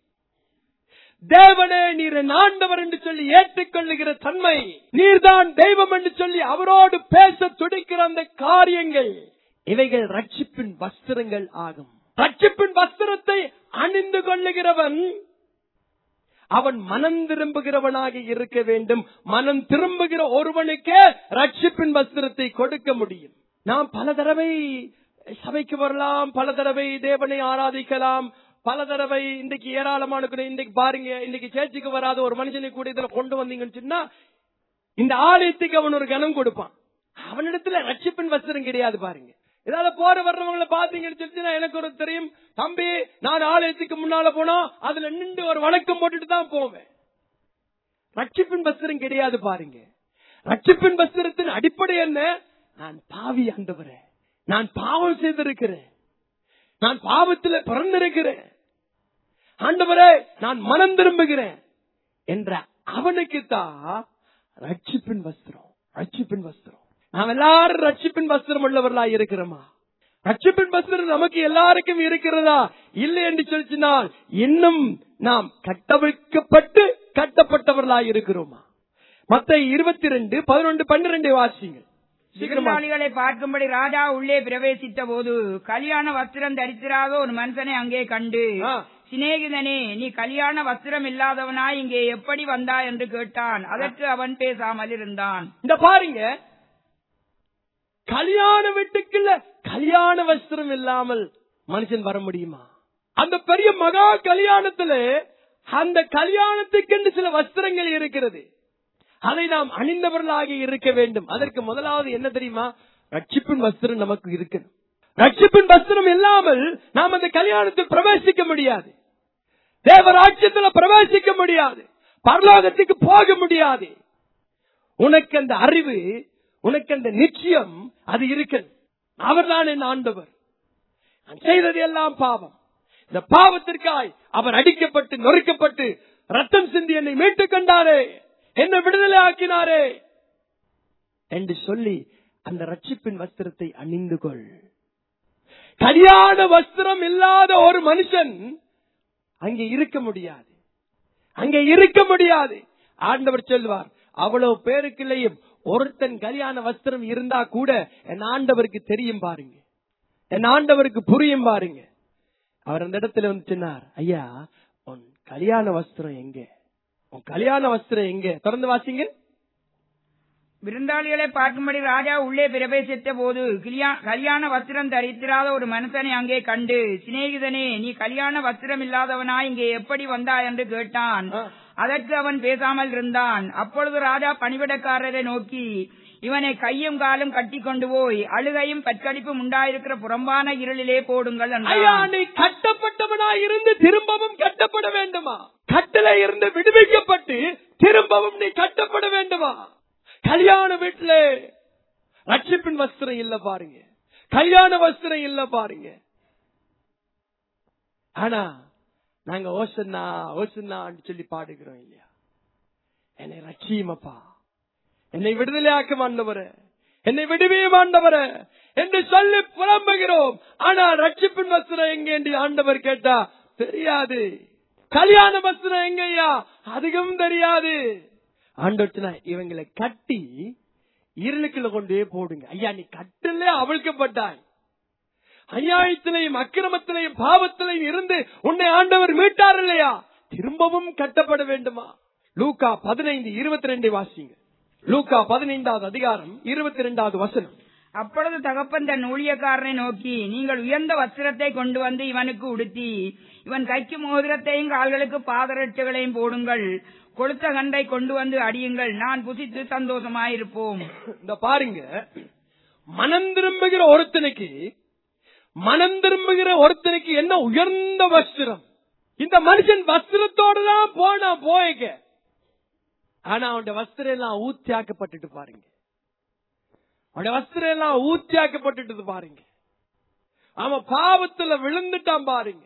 தேவனே நீர் ஆண்டவர் என்று சொல்லி ஏற்றுக்கொள்ளுகிற தன்மை, நீர்தான் தெய்வம் என்று சொல்லி அவரோடு பேச துடிக்கிற அந்த காரியங்கள், இவைகள் ரட்சிப்பின் வஸ்திரங்கள் ஆகும். ரட்சிப்பின் வஸ்திரத்தை அணிந்து கொள்ளுகிறவன் அவன் மனம் திரும்புகிறவனாக இருக்க வேண்டும். மனம் திரும்புகிற ஒருவனுக்கே ரட்சிப்பின் வஸ்திரத்தை கொடுக்க முடியும். நாம் பல தடவை சபைக்கு வரலாம், பல தடவை தேவனை ஆராதிக்கலாம், பல தடவை இன்றைக்கு ஏராளமான இன்றைக்கு பாருங்க, இன்றைக்கு சேர்ச்சுக்கு வராத ஒரு மனுஷனை கூட இதுல கொண்டு வந்தீங்கன்னு சொன்னா இந்த ஆலயத்துக்கு அவன் ஒரு கனம் கொடுப்பான். அவனிடத்துல ரட்சிப்பின் வஸ்திரம் கிடையாது. பாருங்க, இதால போற வர்றவங்களை பாத்தீங்கன்னு சொல்லிச்சுன்னா எனக்கு ஒரு தெரியும், தம்பி நான் ஆலயத்துக்கு முன்னால போனா அதுல நின்று ஒரு வணக்கம் போட்டுட்டு தான் போவேன். ரட்சிப்பின் வஸ்திரம் கிடையாது. பாருங்க, ரட்சிப்பின் வஸ்திரத்தின் அடிப்படை என்ன? நான் பாவி ஆண்டவரே, நான் பாவம் செய்திருக்கிறேன், நான் பாவத்தில் பிறந்திருக்கிறேன் ஆண்டவரே, நான் மனம் திரும்புகிறேன் என்ற அவனுக்குத்தான் ரட்சிப்பின் வஸ்திரம். ரட்சிப்பின் வஸ்திரம் நாம் எல்லாரும் ரட்சிப்பின் வஸ்திரம் உள்ளவர்களா இருக்கிறோமா? ரட்சிப்பின் வஸ்திரம் நமக்கு எல்லாருக்கும் இருக்கிறதா? இல்லை என்று சொல்லினால் இன்னும் நாம் கட்டவிழ்க்கப்பட்டு கட்டப்பட்டவர்களா இருக்கிறோமா? மத்தேயு 22:11-12 வாசிங்கள். விருந்தாளிகளை பார்க்கும்படி ராஜா உள்ளே பிரவேசித்த போது கல்யாண வஸ்திரம் தரித்திராத ஒரு மனுஷனை அங்கே கண்டு, சிநேகிதனே நீ கல்யாண வஸ்திரம் இல்லாதவனாய் இங்கே எப்படி வந்தாய் என்று கேட்டான். அதற்கு அவன் பேசாமல் இருந்தான். இந்த பாருங்க, கல்யாண வீட்டுக்குள்ள கல்யாண வஸ்திரம் இல்லாமல் மனுஷன் வர முடியுமா? அந்த பெரிய மகா கல்யாணத்துல அந்த கல்யாணத்துக்கு சில வஸ்திரங்கள் இருக்கிறது. அதை நாம் அணிந்தவர்களாக இருக்க வேண்டும். அதற்கு முதலாவது என்ன தெரியுமா? ரட்சிப்பின் வஸ்திரம் நமக்கு இருக்கணும். ரட்சிப்பின் வஸ்திரம் இல்லாமல் நாம் அந்த கல்யாணத்தில் பிரவேசிக்க முடியாது, தேவராஜ்யத்தில் பிரவேசிக்க முடியாது, பரலோகத்துக்கு போக முடியாது. உனக்கு அந்த அறிவு, உனக்கு அந்த நிச்சயம் அது இருக்கணும். அவர்தான் என் ஆண்டவர், நான் செய்தது எல்லாம் பாவம், இந்த பாவத்திற்காய் அவர் அடிக்கப்பட்டு நொறுக்கப்பட்டு ரத்தம் சிந்தி என்னை மீட்டுக் கொண்டாரே, என்னை விடுதலை ஆக்கினாரே என்று சொல்லி அந்த ரட்சிப்பின் வஸ்திரத்தை அணிந்து கொள். கல்யாண வஸ்திரம் இல்லாத ஒரு மனுஷன் அங்கே இருக்க முடியாது, அங்கே இருக்க முடியாது. ஆண்டவர் சொல்வார், அவ்வளவு பேருக்குள்ளேயும் ஒருத்தன் கல்யாண வஸ்திரம் இருந்தா கூட என் ஆண்டவருக்கு தெரியும் பாருங்க, என் ஆண்டவருக்கு புரியும் பாருங்க. அவர் அந்த இடத்துல வந்து சொன்னார், ஐயா உன் கல்யாண வஸ்திரம் எங்க? உன் கல்யாண வஸ்திரம் எங்க? தொடர்ந்து வாசிங்க. விருந்தாளிகளை பார்க்கும்படி ராஜா உள்ளே பிரவேசித்த போது கல்யாண வஸ்திரம் தரித்திராத ஒரு மனுஷனை அங்கே கண்டு, சிநேகிதனே நீ கல்யாண வஸ்திரம் இல்லாதவனாய் இங்கே எப்படி வந்தாய் என்று கேட்டான். அதற்கு அவன் பேசாமல் இருந்தான். அப்பொழுது ராஜா பணிவிடக்காரரை நோக்கி, இவனை கையும் காலும் கட்டி கொண்டு போய் அழுகையும் பற்கடிப்பும் உண்டாயிருக்கிற புறம்பான இருளிலே போடுங்கள். நீ கட்டப்பட்டவனாய் இருந்து திரும்பவும் கட்டப்பட வேண்டுமா? கட்டளை இருந்து விடுவிக்கப்பட்டு திரும்பவும் நீ கட்டப்பட வேண்டுமா? கல்யாண வீட்டுல ரட்சிப்பின் வஸ்திரம் இல்ல பாருங்க, கல்யாண வஸ்திரம் இல்ல பாருங்க. ஆனா நாங்க ஓசன்னா ஓசன்னான்னு சொல்லி பாடுகிறோம் இல்லையா? என்னை ரட்சியுமப்பா, என்னை விடுதலையாக்கும் ஆண்டவரே, என்னை விடுவியும் ஆண்டவரே என்று சொல்லி புலம்புகிறோம். ஆனால் ரட்சிப்பின் வஸ்திரம் எங்கே என்று ஆண்டவர் கேட்டா தெரியாது. கல்யாண வஸ்திரம் எங்கய்யா, அதுவும் தெரியாது. ஆண்டவர்னா இவங்களை கட்டி இருளுக்குள்ள கொண்டே போடுங்க. ஐயா நீ கட்டில அவிழ்க்கப்பட்டாய், அநியாயத்திலையும் அக்கிரமத்திலையும் பாவத்திலையும் இருந்து உன்னை ஆண்டவர் மீட்டார் இல்லையா, திரும்பவும் கட்டப்பட வேண்டுமா? லூக்கா 15:22 வாசிங்க. லூக்கா 15வது அதிகாரம் 22வது வசனம். அப்பொழுது தகப்பன் தன் ஊழியக்காரனை நோக்கி, நீங்கள் உயர்ந்த வஸ்திரத்தை கொண்டு வந்து இவனுக்கு உடுத்தி இவன் கைக்கு மோதிரத்தையும் கால்களுக்கு பாதரட்சைகளையும் போடுங்கள், கொளுத்த கண்டை கொண்டு வந்து அடியுங்கள், நான் புசித்து சந்தோஷமாயிருப்போம். இந்த பாருங்க, மனம் திரும்புகிற ஒருத்தனுக்கு என்ன உயர்ந்த வஸ்திரம். இந்த மனுஷன் வஸ்திரத்தோடு தான் போய்க்க, ஆனா அவனுடைய வஸ்திரம் எல்லாம் ஊத்தியாக்கப்பட்டுட்டு பாருங்க, அவனுடைய வஸ்திரம் எல்லாம் ஊத்தியாக்கப்பட்டுட்டு பாருங்க. அவன் பாவத்துல விழுந்துட்டான் பாருங்க.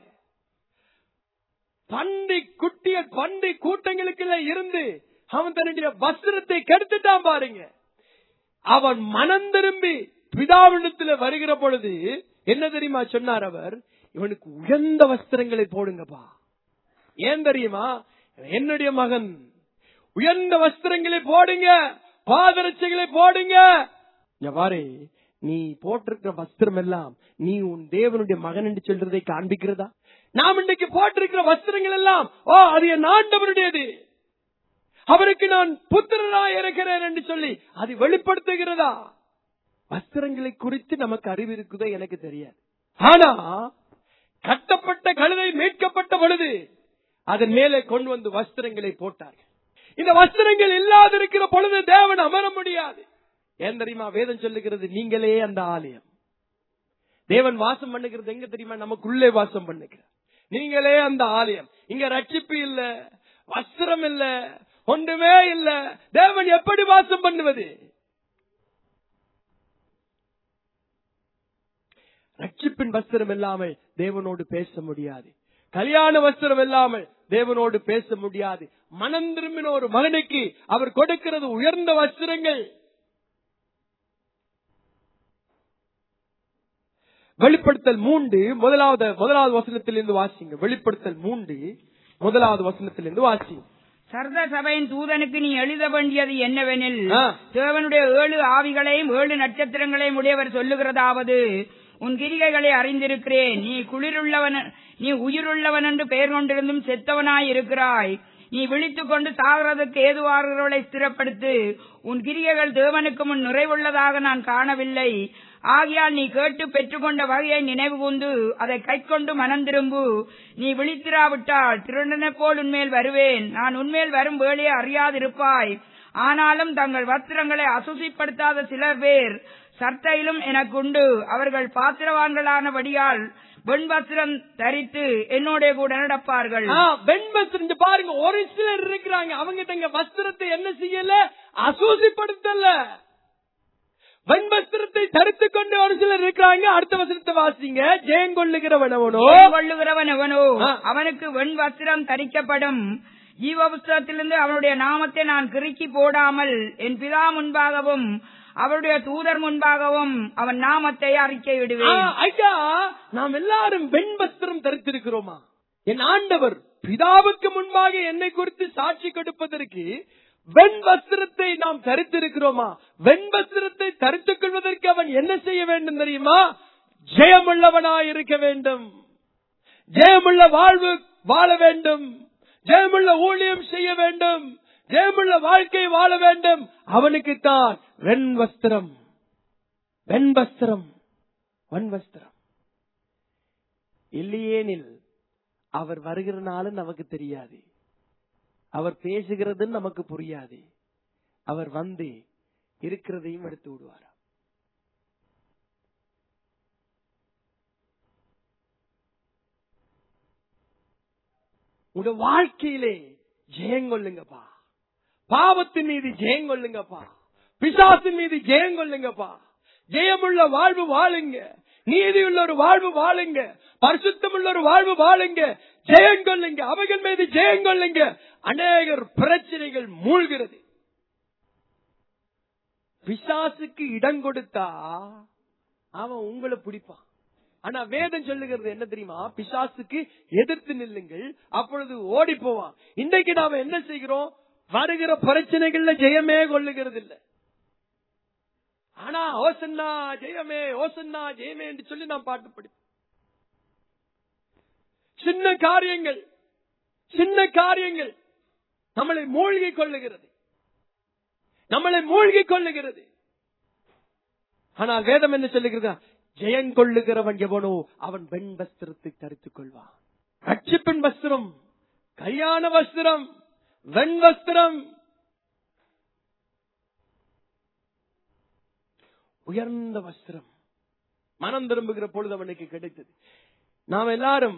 பண்டி கூட்டங்களுக்கு இருந்து அவன் தன்னுடைய வஸ்திரத்தை கெடுத்துட்டான் பாருங்க. அவன் மனம் திரும்பி பிதாவிடத்தில் வருகிற பொழுது என்ன தெரியுமா சொன்னார் அவர்? இவனுக்கு உயர்ந்த வஸ்திரங்களை போடுங்கப்பா. ஏன் தெரியுமா? என்னுடைய மகன், உயர்ந்த வஸ்திரங்களை போடுங்க, பாதரட்சைகளை போடுங்க. பாரு, நீ போட்டிருக்கிற வஸ்திரம் எல்லாம் நீ உன் தேவனுடைய மகன் என்று சொல்றதை காண்பிக்கிறதா? நாம் இன்றைக்கு போட்டிருக்கிற வஸ்திரங்கள் எல்லாம் அது என் ஆண்டவருடையது, அவருக்கு நான் புத்திரனாய் இருக்கிறேன் என்று சொல்லி அது வெளிப்படுத்துகிறதா? வஸ்திரங்களை குறித்து நமக்கு அறிவு இருக்குதோ எனக்கு தெரியாது. ஆனா கட்டப்பட்ட கழுதை மீட்கப்பட்ட பொழுது அதன் மேலே கொண்டு வந்து வஸ்திரங்களை போட்டார்கள். இந்த வஸ்திரங்கள் இல்லாதிருக்கிற பொழுது தேவன் அமர முடியாது. ஏன் தெரியுமா? வேதம் சொல்லுகிறது, நீங்களே அந்த ஆலயம். தேவன் வாசம் பண்ணுகிறது எங்க தெரியுமா? நமக்குள்ளே வாசம் பண்ணுகிறார். நீங்களே அந்த ஆலயம். இங்க ரட்சிப்பு இல்ல, வஸ்திரம் இல்ல, ஒன்றுமே இல்ல. தேவன் எப்படி வாசம் பண்ணுவது? ரட்சிப்பின் வஸ்திரம் இல்லாமல் தேவனோடு பேச முடியாது. கல்யாண வஸ்திரம் இல்லாமல் தேவனோடு பேச முடியாது. மனம் திரும்பின ஒரு மகனுக்கு அவர் கொடுக்கிறது உயர்ந்த வஸ்திரங்கள். வெளிப்படுத்தல் 3 முதலாவது வசனத்திலிருந்து வாசிங்க. வெளிப்படுத்தல் 3 முதலாவது வசனத்திலிருந்து வாசிங்க. சர்த சபையின் தூதனுக்கு நீ எழுத வேண்டியது என்னவெனில், தேவனுடைய 7 ஆவிகளையும் 7 நட்சத்திரங்களையும் உடையவர் சொல்லுகிறதாவது, உன் கிரிகைகளை அறிந்திருக்கிறேன். நீ உயிருள்ளவன் என்று பெயர் கொண்டிருந்தும் செத்தவனாய் இருக்கிறாய். நீ விழித்துக் கொண்டு சாகிறதுக்கு ஏதுவாகிறவர்களை ஸ்திரப்படுத்து. உன் கிரிகைகள் தேவனுக்கு முன் நிறைவுள்ளதாக நான் காணவில்லை. ஆகையால் நீ கேட்டு பெற்றுக்கொண்ட வகையை நினைவு கூர்ந்து அதை கைக்கொண்டு மனம் திரும்பு. நீ விழித்திராவிட்டால் திருடனை போல் உன்மேல் வருவேன். நான் உன்மேல் வரும் வேலையை அறியாதிருப்பாய். ஆனாலும் தங்கள் வஸ்திரங்களை அசுசிப்படுத்தாத சிலர் பேர் சர்த்தையிலும் எனக்கு உண்டு. அவர்கள் பாத்திரவான்களானபடியால் வெண் வஸ்திரம் தரித்து என்னோட கூட நடப்பார்கள். வெண் வஸ்திரம் பாருங்க, ஒரு சிலர் இருக்கிறாங்க, அவங்க தங்க வஸ்திரத்தை என்ன செய்யல, அசூசிப்படுத்தல. வெண் வஸ்திரத்தை தரித்துக் கொண்டு ஒரு சிலர் இருக்கிறாங்க. அடுத்த வஸ்திரத்தை வாசிங்க. ஜெயங்கொள்ளுகிறவனவனோ அவனுக்கு வெண் வஸ்திரம் தரிக்கப்படும். ஜீவ புஸ்தகத்திலிருந்து அவனுடைய நாமத்தை நான் கிறுக்கி போடாமல் என் பிதா முன்பாகவும் அவருடைய தூதர் முன்பாகவும் அவன் நாமத்தை அறிக்கையிடுவேன். ஐயா, நாம் எல்லாரும் வெண் வஸ்திரம் தரித்திருக்கிறோமா? என் ஆண்டவர் பிதாவுக்கு முன்பாக என்னை குறித்து சாட்சி கொடுப்பதற்கு வெண் வஸ்திரத்தை நாம் தரித்திருக்கிறோமா? வெண் வஸ்திரத்தை தரித்துக் கொள்வதற்கு அவன் என்ன செய்ய வேண்டும் தெரியுமா? ஜெயமுள்ளவனாய் இருக்க வேண்டும், ஜெயமுள்ள வாழ்வு வாழ வேண்டும், ஜெயமுள்ள ஊழியம் செய்ய வேண்டும், ஜெயமுள்ள வாழ்க்கை வாழ வேண்டும். அவனுக்குத்தான் வெண் வஸ்திரம். வெண் வஸ்திரம், வெண் வஸ்திரம் இல்லையேனில் அவர் வருகிறனாலும் நமக்கு தெரியாது, அவர் பேசுகிறது நமக்கு புரியாது. அவர் வந்து இருக்கிறதையும் எடுத்து விடுவார். உங்க வாழ்க்கையிலே ஜெயங்கொள்ளுங்கப்பா. பாவத்தின் மீது ஜெயங்கொள்ளுங்கப்பா. பிசாசின் மீது ஜெயங்கொள்ளுங்கப்பா. ஜெயமுள்ள வாழ்வு வாழுங்க, நீதியுள்ள ஒரு வாழ்வு வாழுங்க, பரிசுத்தமுள்ள ஒரு வாழ்வு வாழுங்க, ஜெயங்கொள்ளுங்க, அவைகள் மீது ஜெயங்கொள்ளுங்க. அநேகர் பிரச்சனைகள் மூழ்கிறது. பிசாசுக்கு இடம் கொடுத்தா அவன் உங்களை பிடிப்பான். ஆனா வேதம் சொல்லுகிறது என்ன தெரியுமா? பிசாசுக்கு எதிர்த்து நில்லுங்கள், அப்பொழுது ஓடி போவான். இன்றைக்கு நாம என்ன செய்கிறோம்? வருகிற பிரச்சனைகள்ல ஜெயமே கொள்ளுகிறது இல்லை. ஆனா ஓசன்னா ஜெயமே, ஓசன்னா ஜெயமே என்று சொல்லி நாம் பாட்டு படிப்போம். சின்ன காரியங்கள் நம்மளை மூழ்கிக் கொள்ளுகிறது. ஆனால் வேதம் என்ன சொல்லுகிறது? ஜெயம் கொள்ளுகிறவன் எவனோ அவன் வெண் வஸ்திரத்தை தரித்துக் கொள்வான். ரட்சிப்பின் வஸ்திரம், கல்யாண வஸ்திரம், வெண் வஸ்திரம், உயர்ந்த வஸ்திரம் மனம் திரும்புகிற பொழுது அவனுக்கு கிடைத்தது. நாம் எல்லாரும்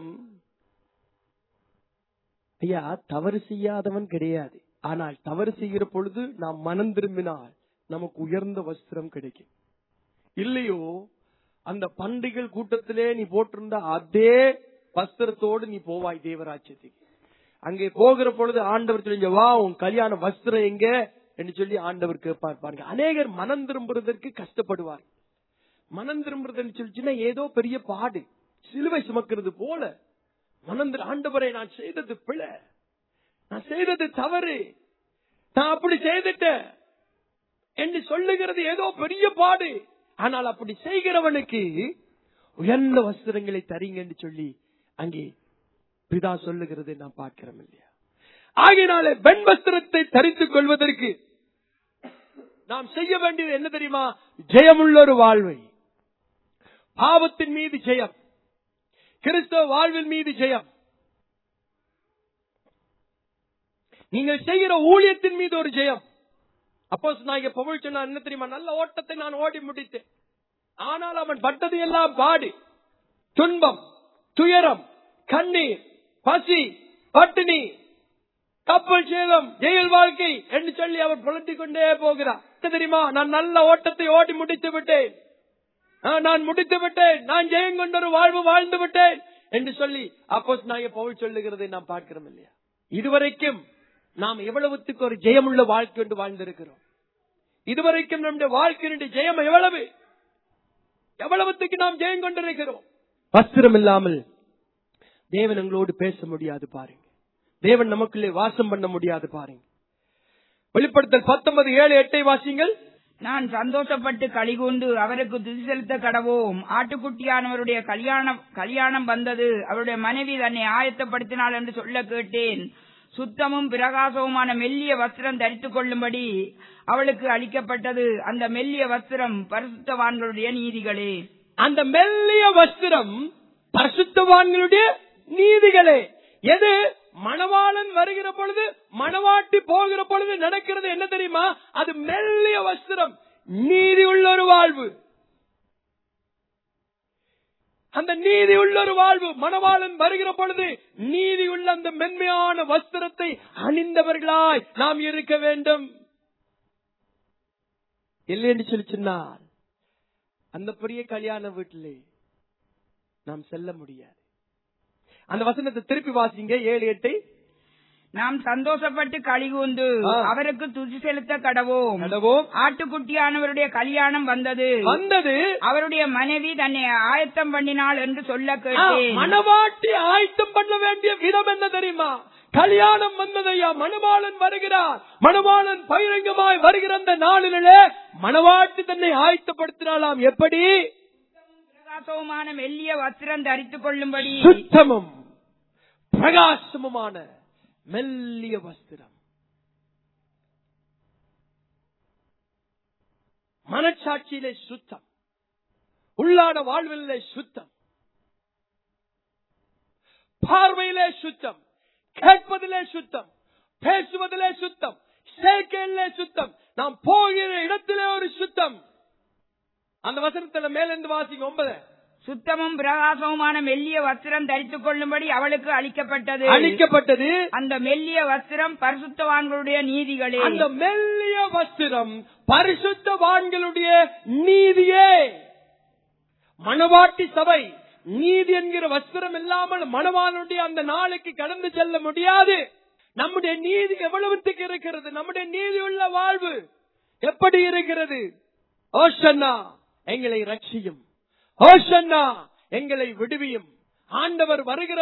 ஐயா தவறு செய்யாதவன் கிடையாது. ஆனால் தவறு செய்கிற பொழுது நாம் மனம் திரும்பினால் நமக்கு உயர்ந்த வஸ்திரம் கிடைக்கும். இல்லையோ அந்த பண்டிகை கூட்டத்திலே நீ போட்டிருந்த அதே வஸ்திரத்தோடு நீ போவாய் தேவராஜ்யத்துக்கு. அங்கே போகிற பொழுது ஆண்டவர் சொல்லுங்க, வா உன் கல்யாண வஸ்திரம் எங்க என்று சொல்லி ஆண்டவர் கேட்பார். பாருங்க, அநேகர் மனம் திரும்புறதற்கு கஷ்டப்படுவார். மனம் திரும்புறதுன்னு சொல்லிச்சுன்னா ஏதோ பெரிய பாடு, சிலுவை சுமக்கிறது போல. ஆண்டவரை நான் செய்தது பிழை, நான் செய்தது தவறு, நான் அப்படி செய்துட்டேன் என்று சொல்லுகிறது ஏதோ பெரிய பாடு. ஆனால் அப்படி செய்கிறவனுக்கு உயர்ந்த வஸ்திரங்களை தரீங்க என்று சொல்லி அங்கே பிதா சொல்லுகிறது நாம் பார்க்கிறோம் இல்லையா? ஆகையினாலே வெண் வஸ்திரத்தை தரித்துக் கொள்வதற்கு நாம் செய்ய வேண்டியது என்ன தெரியுமா? ஜெயமுள்ள ஒரு வாழ்வை, பாவத்தின் மீது ஜெயம், கிறிஸ்தவ வாழ்வின் மீது ஜெயம், நீங்கள் செய்கிற ஊழியத்தின் மீது ஒரு ஜெயம். அப்போஸ்தலனாகிய பவுல் சொன்னார் என்ன தெரியுமா? நல்ல ஓட்டத்தை நான் ஓடி முடித்தேன், ஆனால் அவன் பட்டது எல்லாம் பாடு, துன்பம், துயரம், கண்ணீர், பசி, பட்டினி, கப்பல் சேதம், ஜெயில் வாழ்க்கை என்று சொல்லி அவன் புலட்டிக் கொண்டே போகிறான். தெரியுமா? நான் நல்ல ஓட்டத்தை ஓடி முடித்து விட்டேன், நான் ஜெயம் கொண்ட ஒரு வாழ்வு வாழ்ந்து விட்டேன் என்று சொல்லி அப்போஸ்தலனாகிய பவுல் சொல்லுகிறதை நாம் பார்க்கிறோம் இல்லையா? இதுவரைக்கும் நாம் எவ்வளவுத்துக்கு ஒரு ஜெயமுள்ள வாழ்க்கை என்று வாழ்ந்திருக்கிறோம்? இதுவரைக்கும் நம்முடைய வாழ்க்கையினுடைய ஜெயம் எவ்வளவுத்துக்கு நாம் ஜெயம் கொண்டிருக்கிறோம்? வஸ்திரம் இல்லாமல் தேவன் எங்களோடு பேச முடியாது பாருங்க. தேவன் நமக்குள்ளே வாசம் பண்ண முடியாது பாருங்க. வெளிப்படுத்தல் 19:7-8 வாசிங்கள். நான் சந்தோஷப்பட்டு களிகூண்டு அவருக்கு துதி செலுத்த கடவோம். ஆட்டுக்குட்டியானவருடைய கல்யாணம் வந்தது, அவருடைய மனைவி தன்னை ஆயத்தப்படுத்தினாள் என்று சொல்ல கேட்டேன். சுத்தமும் பிரகாசவுமான மெல்லிய வஸ்திரம் தரித்துக் கொள்ளும்படி அவளுக்கு அளிக்கப்பட்டது. அந்த மெல்லிய வஸ்திரம் பரிசுத்தவான்களுடைய நீதிகளே. அந்த மெல்லிய வஸ்திரம் பரிசுத்தவான்களுடைய நீதிகளே. எது? மணவாளன் வருகிற பொழுது, மணவாட்டி போகிற பொழுது நடக்கிறது என்ன தெரியுமா? அது மெல்லிய வஸ்திரம், நீதி உள்ள ஒரு வாழ்வு. அந்த நீதி உள்ள ஒரு வாழ்வு, மணவாளன் வருகிற பொழுது நீதி உள்ள அந்த மென்மையான வஸ்திரத்தை அணிந்தவர்களாய் நாம் இருக்க வேண்டும். இல்லை என்று சொல்லி சொன்னால் அந்த பெரிய கல்யாண வீட்டிலே நாம் செல்ல முடியாது. அந்த வசனத்தை திருப்பி வாசிங்க, 7-8. நாம் சந்தோஷப்பட்டு களிகூந்து அவருக்கு துதி செலுத்த கடவோம். ஆட்டுக்குட்டியானவருடைய கல்யாணம் வந்தது, அவருடைய மனைவி தன்னை ஆயத்தம் பண்ணினாள் என்று சொல்ல கேட்டேன். மணவாட்டி ஆயத்தம் பண்ண வேண்டிய விதம் என்ன தெரியுமா? கல்யாணம் வந்ததையா, மணவாளன் வருகிறார், மணவாளன் பகிரங்கமாய் வருகிற அந்த நாளிலே மணவாட்டி தன்னை ஆயத்தப்படுத்தினாலாம். எப்படி? பிரகாசமான மெல்லிய வஸ்திரம் தரித்துக் கொள்ளும்படி. சுத்தமும் பிரகாசமுமான மெல்லிய வஸ்திரம். மனச்சாட்சியிலே சுத்தம், உள்ளான வாழ்விலே சுத்தம், பார்வையிலே சுத்தம், கேட்பதிலே சுத்தம், பேசுவதிலே சுத்தம், சேர்க்கையிலே சுத்தம், நாம் போகிற இடத்திலே ஒரு சுத்தம். அந்த வசனத்துல மேலிருந்து வாசிங்க 9. சுத்தமும் பிரகாசமுமான மெல்லிய வஸ்திரம் தரித்துக் கொள்ளும்படி அவளுக்கு அளிக்கப்பட்டது. அந்த மெல்லிய வஸ்திரம் பரிசுத்தவான்களுடைய நீதிகளே. அந்த மெல்லிய வஸ்திரம் பரிசுத்தவான்களுடைய நீதியே. மணவாட்டி சபை நீதி என்கிற வஸ்திரம் இல்லாமல் மணவானுடைய அந்த நாளுக்கு கடந்து செல்ல முடியாது. நம்முடைய நீதி எவ்வளவுத்துக்கு இருக்கிறது? நம்முடைய நீதி உள்ள வாழ்வு, எப்படி இருக்கிறது? ஓஷன்னா எங்களை ரட்சியும், ஓஷன்னா எங்களை விடுவியும். ஆண்டவர் வருகிற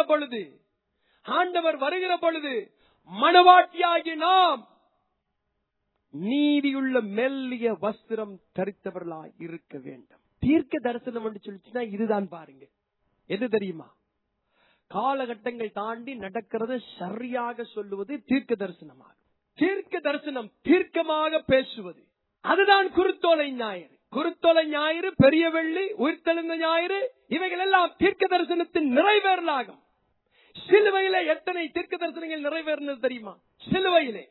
பொழுது மணவாட்டியாகி நாம் நீதியுள்ள மெல்லிய வஸ்திரம் தரித்தவர்களாய் இருக்க வேண்டும். தீர்க்க தரிசனம் என்று சொல்லிச்சுன்னா இதுதான் பாருங்க. எது தெரியுமா? காலகட்டங்கள் தாண்டி நடக்கிறது சரியாக சொல்லுவது தீர்க்க தரிசனமாக. தீர்க்க தரிசனம் தீர்க்கமாக பேசுவது, அதுதான் குருத்தோலை ஞாயிறு. குருத்தோலை ஞாயிறு, பெரிய வெள்ளி, உயிர்த்தெழுந்த ஞாயிறு, இவைகள் எல்லாம் தீர்க்க தரிசனத்தின் நிறைவேறலாகும். சிலுவையிலே எத்தனை தீர்க்க தரிசனங்கள் நிறைவேறினது தெரியுமா? சிலுவையிலே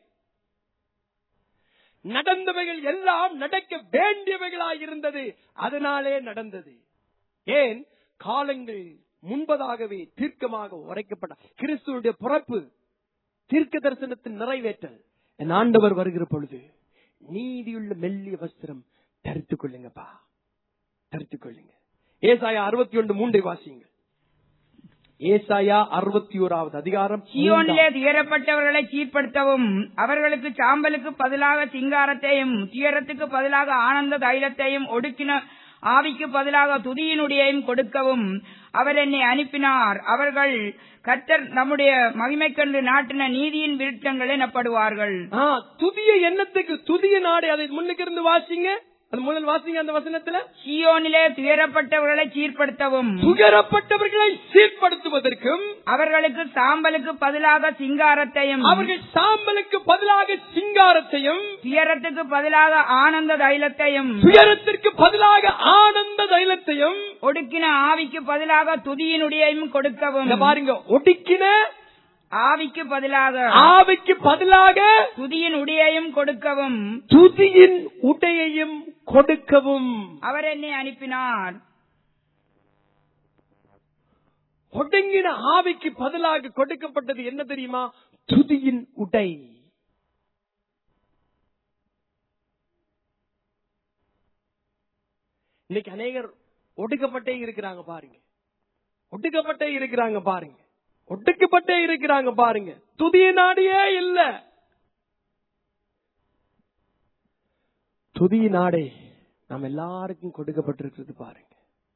நடந்தவைகள் எல்லாம் நடக்க வேண்டியவைகளாய் இருந்தது, அதனாலே நடந்தது. ஏன்? காலங்கள் முன்பதாகவே தீர்க்கமாக உரைக்கப்பட்ட கிறிஸ்துவுடைய பிறப்பு தீர்க்க தரிசனத்தின் நிறைவேற்றல். என் ஆண்டவர் வருகிற பொழுது நீதியுள்ள மெல்லிய வஸ்திரம் தரித்துக் கொள்ளுங்கப்பா, தரித்துக் கொள்ளுங்க. ஏசாயா 61:3 வாசியுங்கள். ஏசாயா 61வது அதிகாரம். சீயோனிலே துயரப்பட்டவர்களை சீர்படுத்தவும், அவர்களுக்கு சாம்பலுக்கு பதிலாக சிங்காரத்தையும், துயரத்துக்கு பதிலாக ஆனந்த தைலத்தையும், ஒடுக்கின ஆவிக்கு பதிலாக துதியினுடையையும் கொடுக்கவும் அவர் என்னை அனுப்பினார். அவர்கள் கர்த்தர் நம்முடைய மகிமைக்கென்று நாட்டின நீதியின் விருட்சங்கள் எனப்படுவார்கள். துதிய எண்ணத்துக்கு துதிய நாடு. அதை முன்னுக்கு இருந்து வாசிங்க, அது முதல் வாசிங்க. அந்த வசனத்துல சீயோனிலே துயரப்பட்டவர்களை சீர்படுத்தவும், துயரப்பட்டவர்களை சீர்படுத்துவதற்கும், அவர்களுக்கு சாம்பலுக்கு பதிலாக சிங்காரத்தையும், அவர்கள் சாம்பலுக்கு பதிலாக சிங்காரத்தையும், துயரத்துக்கு பதிலாக ஆனந்த தைலத்தையும், துயரத்திற்கு பதிலாக ஆனந்த தைலத்தையும், ஒடுக்கின ஆவிக்கு பதிலாக துதியினுடையையும் கொடுக்கவும். பாருங்க, ஒடுக்கின ஆவிக்கு பதிலாக துதியின் உடையையும் கொடுக்கவும், துதியின் உடையையும் கொடுக்கவும் அவர் என்னை அனுப்பினார். ஒடுங்கின ஆவிக்கு பதிலாக கொடுக்கப்பட்டது என்ன தெரியுமா? துதியின் உடை. இன்னைக்கு அநேகர் ஒடுக்கப்பட்டே இருக்கிறாங்க பாருங்க, ஒடுக்கப்பட்டே இருக்கிறாங்க பாருங்க, ஒடுக்கப்பட்டே இருக்கிறாங்க பாருங்க. துதிய நாடியே இல்ல. துதிய நாடே நம்ம எல்லாருக்கும் கொடுக்கப்பட்டிருக்கிறது பாருங்க.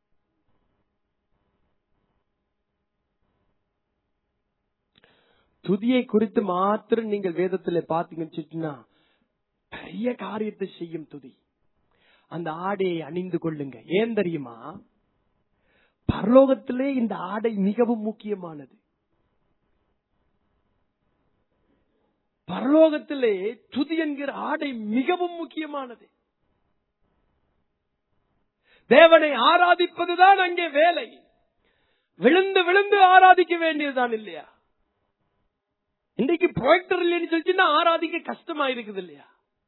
துதியை குறித்து மாத்திரம் நீங்கள் வேதத்தில் பாத்தீங்கன்னா பெரிய காரியத்தை செய்யும் துதி. அந்த ஆடையை அணிந்து கொள்ளுங்க. ஏன் தெரியுமா? பரலோகத்திலே இந்த ஆடை மிகவும் முக்கியமானது. பரலோகத்திலே துதி என்கிற ஆடை மிகவும் முக்கியமானது. தேவனை ஆராதிப்பதுதான் அங்கே வேலை. விழுந்து விழுந்து ஆராதிக்க வேண்டியதுதான் இல்லையா? இன்றைக்கு ப்ரொஜெக்டர் இல்லைன்னு சொல்லிச்சுன்னா ஆராதிக்க கஷ்டமா இருக்குது இல்லையா?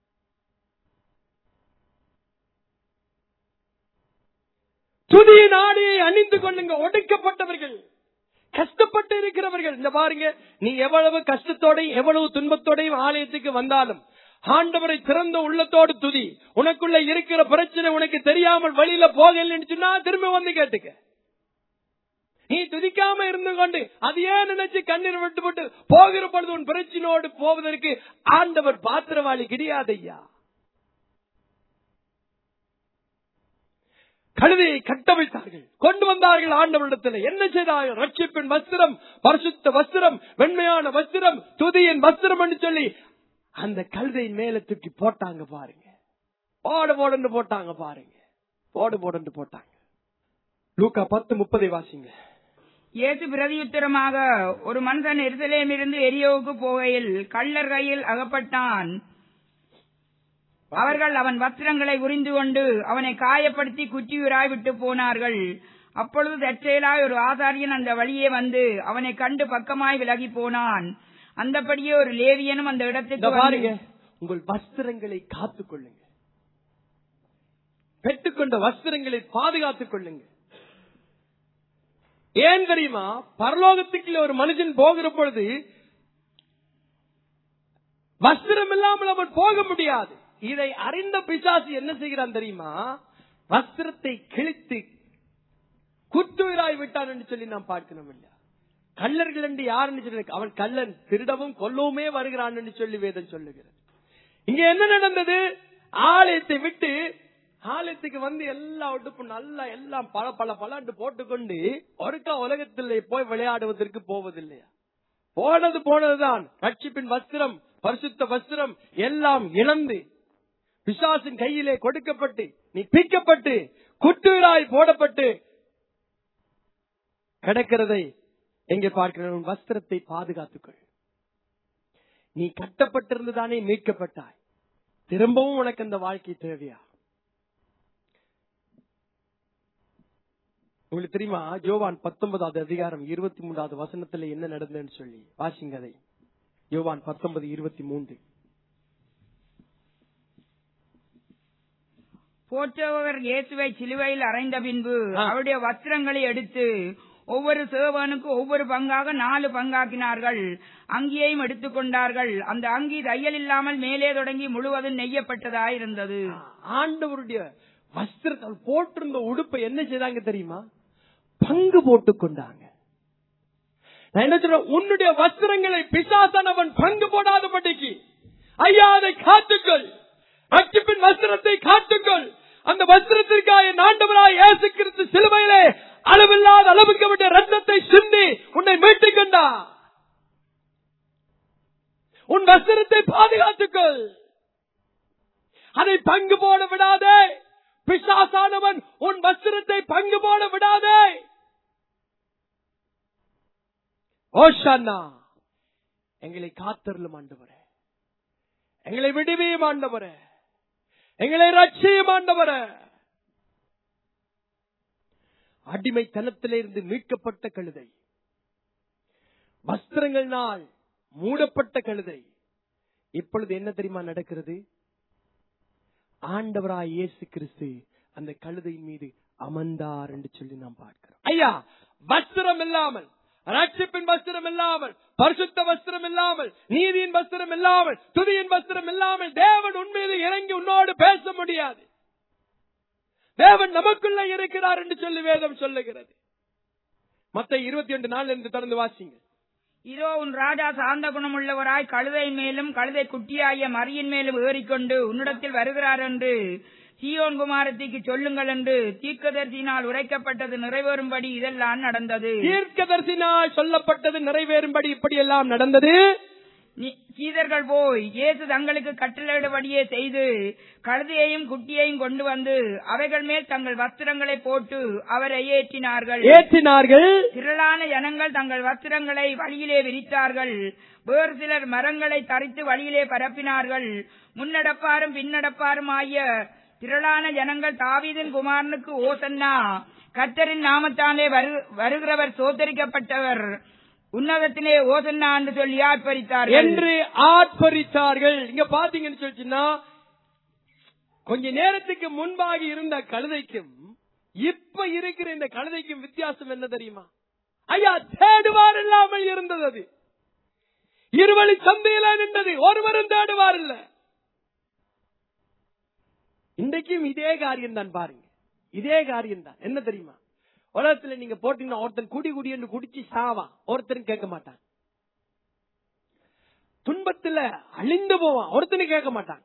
துதியின் ஆடையை அணிந்து கொள்ளுங்க. ஒடுக்கப்பட்டவர்கள், கஷ்டப்பட்டு இருக்கிறவர்கள், இந்த பாருங்க, நீ எவ்வளவு கஷ்டத்தோடையும் எவ்வளவு துன்பத்தோடையும் ஆலயத்துக்கு வந்தாலும் ஆண்டவரை திறந்த உள்ளத்தோடு துதி. உனக்குள்ள இருக்கிற பிரச்சனை உனக்கு தெரியாமல் வழியில போகலன்னு சொன்னா திரும்ப வந்து கேட்டுக்க. நீ துதிக்காம இருந்து கொண்டு அதையே நினைச்சு கண்ணீர் விட்டு போட்டு போகிற பொழுது உன் பிரச்சனையோடு போவதற்கு ஆண்டவர் பாத்திரவாளி கிடையாதையா. கழுதையை கட்டமைத்தார்கள், கொண்டு வந்தார்கள் ஆண்டவரிடத்தில். என்ன செய்தார்கள்? ரட்சிப்பின் வஸ்திரம், பரிசுத்த வஸ்திரம், வெண்மையான வஸ்திரம், துதியின் வஸ்திரம் என்று சொல்லி அந்த கழுதையின் மேல தூக்கி போட்டாங்க பாருங்க. போடு போடு போட்டாங்க பாருங்க, போடு போடு போட்டாங்க. லூக்கா 10:30 வாசிங்க. இயேசு பிரதியுத்தரமாக, ஒரு மனிதன் எருசலேமிலிருந்து எரியோவுக்கு போகையில் கள்ளர் கையில் அகப்பட்டான். அவர்கள் அவன் வஸ்திரங்களை உரிந்து கொண்டு அவனை காயப்படுத்தி குற்றியுராய் விட்டு போனார்கள். அப்பொழுது தற்செயலாய் ஒரு ஆசாரியன் அந்த வழியே வந்து அவனை கண்டு பக்கமாய் விலகி போனான். அந்தபடியே ஒரு லேவியனும் அந்த இடத்துக்கு பாருங்க. உங்கள் வஸ்திரங்களை காத்துக் கொள்ளுங்க, பெற்றுக்கொண்ட வஸ்திரங்களை பாதுகாத்துக் கொள்ளுங்க. ஏன் தெரியுமா? பரலோகத்துக்குள்ள ஒரு மனுஷன் போகிற பொழுது வஸ்திரம் இல்லாமல் அவன் போக முடியாது. இதை அறிந்த பிசாசு என்ன செய்கிறான் தெரியுமா? வஸ்திரத்தை கிழித்து குத்துயிராய் விட்டான் என்று சொல்லி நாம் பார்க்கணும் இல்லையா? கள்ளர்கள் என்று யாருன்னு சொல்லி, அவன் கள்ளன், திருடவும் கொல்லவுமே வருகிறான் என்று சொல்லி வேதம் சொல்லுகிறது. இங்க என்ன நடந்தது? ஆலயத்தை விட்டு ஆலயத்துக்கு வந்து எல்லா உடுப்பும் நல்லா எல்லாம் பல பல பலாண்டு போட்டுக்கொண்டு ஒருக்கா உலகத்தில் போய் விளையாடுவதற்கு போவதில்லையா? போனதுதான். ரட்சிப்பின் வஸ்திரம், பரிசுத்த வஸ்திரம் எல்லாம் இழந்து பிசாசின் கையிலே கொடுக்கப்பட்டு நீ பிக்கப்பட்டு குட்டுராய் போடப்பட்டு கிடக்கிறதை எங்கே பார்க்கிற வஸ்திரத்தை பாதுகாத்துக்கொள். நீ கட்டப்பட்டிருந்துதானே மீட்கப்பட்டாய். திரும்பவும் உனக்கு அந்த வாழ்க்கை தேவையா? உங்களுக்கு தெரியுமா, யோவான் 19வது அதிகாரம் 23வது வசனத்துல என்ன நடந்ததுன்னு சொல்லி வாசிங்க அதை. யோவான் 19:23. போற்றவர் இயேசுவை சிலுவையில் அறைந்த பின்பு அவருடைய வஸ்திரங்களை எடுத்து ஒவ்வொரு சேவனுக்கு ஒவ்வொரு பங்காக 4 பங்காக்கினார்கள். அங்கியையும் எடுத்துக் கொண்டார்கள். அந்த அங்கி தையல் இல்லாமல் மேலே தொடங்கி முழுவதும் நெய்யப்பட்டதாயிருந்தது. ஆண்டவருடைய வஸ்திரத்தை போட்டிருந்த உடுப்பை என்ன செய்தாங்க தெரியுமா? பங்கு போட்டுக் கொண்டாங்க. நான் என்ன சொல்றேன், உன்னுடைய வஸ்திரங்களை பிசாசானவன் பங்கு போடாதபடிக்கு ஐயா அதை காத்துக்கள். ரட்சிப்பின் வஸ்திரத்தை காத்துக்கள். அந்த வஸ்திரத்திற்காக ஆண்டவராய் இயேசு கிறிஸ்து சிலுவையிலே அளவில்லாத அளவுக்கு ரத்தத்தை சிந்தி உன்னை மீட்டுக் கொண்டார். உன் வஸ்திரத்தை பாதுகாத்துக்கள். அதை பங்கு போட விடாதே. பிசாசானவன் உன் வஸ்திரத்தை பங்கு போட விடாதே. ஓஷானா, எங்களை காத்தருளும் ஆண்டவரே, எங்களை விடுவியும் ஆண்டவரே, எங்களை ரட்சியும் ஆண்டவரே. அடிமைத்தனத்திலிருந்து மீட்கப்பட்ட கழுதை, வஸ்திரங்களால் மூடப்பட்ட கழுதை. இப்பொழுது என்ன தெரியுமா நடக்கிறது? ஆண்டவராய் இயேசு கிறிஸ்து அந்த கழுதையின் மீது அமர்ந்தார் என்று சொல்லி நாம் பார்க்கிறோம். ஐயா, வஸ்திரம் இல்லாமல், ரட்சிப்பின் வஸ்திரம் இல்லாமல், பரிசுத்த வஸ்திரம் இல்லாமல், நீதியின் வஸ்திரம் இல்லாமல், துதியின் வஸ்திரம் இல்லாமல் தேவன் உன் மீது இறங்கி உன்னோடு பேச முடியாது. தேவன் நமக்குள்ள இருக்கிறார் என்று சொல்லி வேதம் சொல்லுகிறது. மத்தேயு 22:4 என்று தொடர்ந்து வாசிங்க. இதோ உன் ராஜா சாந்த குணமுள்ளவராய் கழுதை மேலும் கழுதை குட்டியாகிய மரியின் மேலும் ஏறிக்கொண்டு உன்னிடத்தில் வருகிறார் என்று சீயோன் குமாரத்திக்கு சொல்லுங்கள் என்று தீர்க்கதரிசியினால் உரைக்கப்பட்டது நிறைவேறும்படி இதெல்லாம் நடந்தது. தீர்க்கதரிசியினால் சொல்லப்பட்டது நிறைவேறும்படி இப்படியெல்லாம் நடந்தது. சீடர்கள் போய் இயேசு தங்களுக்கு கட்டளையிடபடியே செய்து கழுதையையும் குட்டியையும் கொண்டு வந்து அவைகள் மேல் தங்கள் வஸ்திரங்களை போட்டு அவரை ஏற்றினார்கள். திரளான ஜனங்கள் தங்கள் வஸ்திரங்களை வழியிலே விரித்தார்கள். வேறு சிலர் மரங்களை தரித்து வழியிலே பரப்பினார்கள். முன்னடப்பாரும் பின்னடப்பாரும் ஆகிய திரளான ஜனங்கள் தாவீதின் குமாரனுக்கு ஓசன்னா, கர்த்தரின் நாமத்தாலே வருகிறவர் சோதரிக்கப்பட்டவர், உன்னதத்திலே ஓசன்னா என்று சொல்லி ஆர்ப்பரித்தார்கள். இங்க பாத்தீங்கன்னு சொல்லிச்சுன்னா, கொஞ்ச நேரத்துக்கு முன்பாக இருந்த கழுதைக்கும் இப்ப இருக்கிற இந்த கழுதைக்கும் வித்தியாசம் என்ன தெரியுமா? ஐயா, தேடுவார் இல்லாமல் இருந்தது. அது இருவழி சந்தையில நின்றது. ஒருவரும் தேடுவார் இல்ல. இன்றைக்கும் இதே காரியம் தான். பாருங்க, இதே காரியம் தான். என்ன தெரியுமா? உலகத்துல நீங்க போட்டீங்கன்னா ஒருத்தன் குடி குடி என்று குடிச்சு சாவான், ஒருத்தரும் கேட்க மாட்டான். துன்பத்துல அழிந்து போவான், ஒருத்தனும் கேட்க மாட்டான்.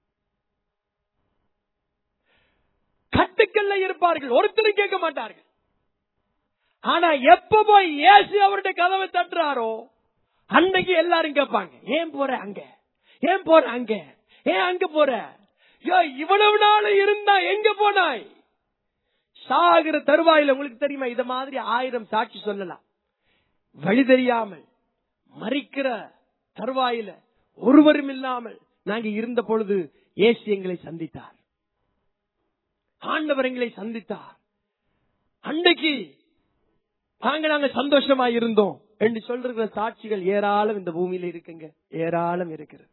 கட்டுக்கல்ல இருப்பார்கள், ஒருத்தரும் கேட்க மாட்டார்கள். ஆனா எப்ப போய் இயேசு அவருடைய கதவை தட்டுறாரோ அன்னைக்கு எல்லாரும் கேட்பாங்க, ஏன் போற அங்க, ஏன் போற அங்க, ஏன் அங்க போற, இவ்வளவு நாள் இருந்தா எங்க போனாய்? சாகிற தருவாயில உங்களுக்கு தெரியுமா, இத மாதிரி 1000 சாட்சி சொல்லலாம். வழி தெரியாமல் மறிக்கிற தருவாயில ஒருவரும் இல்லாமல் நாங்க இருந்த பொழுது இயேசு எங்களை சந்தித்தார். ஆண்டவர் எங்களை சந்தித்தார். அன்றைக்கு நாங்க சந்தோஷமா இருந்தோம் என்று சொல்ற சாட்சிகள் ஏராளம் இந்த பூமியில இருக்குங்க, ஏராளம் இருக்கிறது.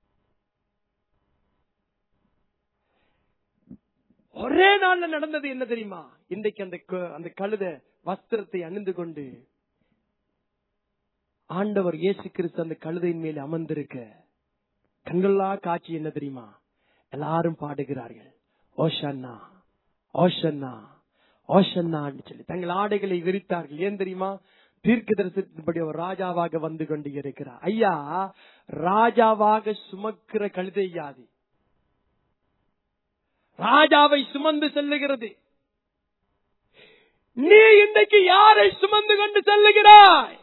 ஒரே நாள்ல நடந்தது என்ன தெரியுமா? இன்றைக்கு அந்த கழுத வஸ்திரத்தை அணிந்து கொண்டு ஆண்டவர் இயேசு கிறிஸ்து அந்த கழுதையின் மேல் அமர்ந்திருக்க கண்கொள்ளா காட்சி என்ன தெரியுமா? எல்லாரும் பாடுகிறார்கள், ஓஷன்னா ஓஷன்னா ஓஷன்னா சொல்லி தங்கள் ஆடைகளை விரித்தார்கள். ஏன் தெரியுமா? தீர்க்கதரிசனத்தின்படி அவர் ராஜாவாக வந்து கொண்டு இருக்கிறார். ஐயா, ராஜாவாக சுமக்கிற கழுதை யாது? ராஜாவை சுமந்து செல்லுகிறது. நீ இன்றைக்கு யாரை சுமந்து கொண்டு செல்லுகிறாய்?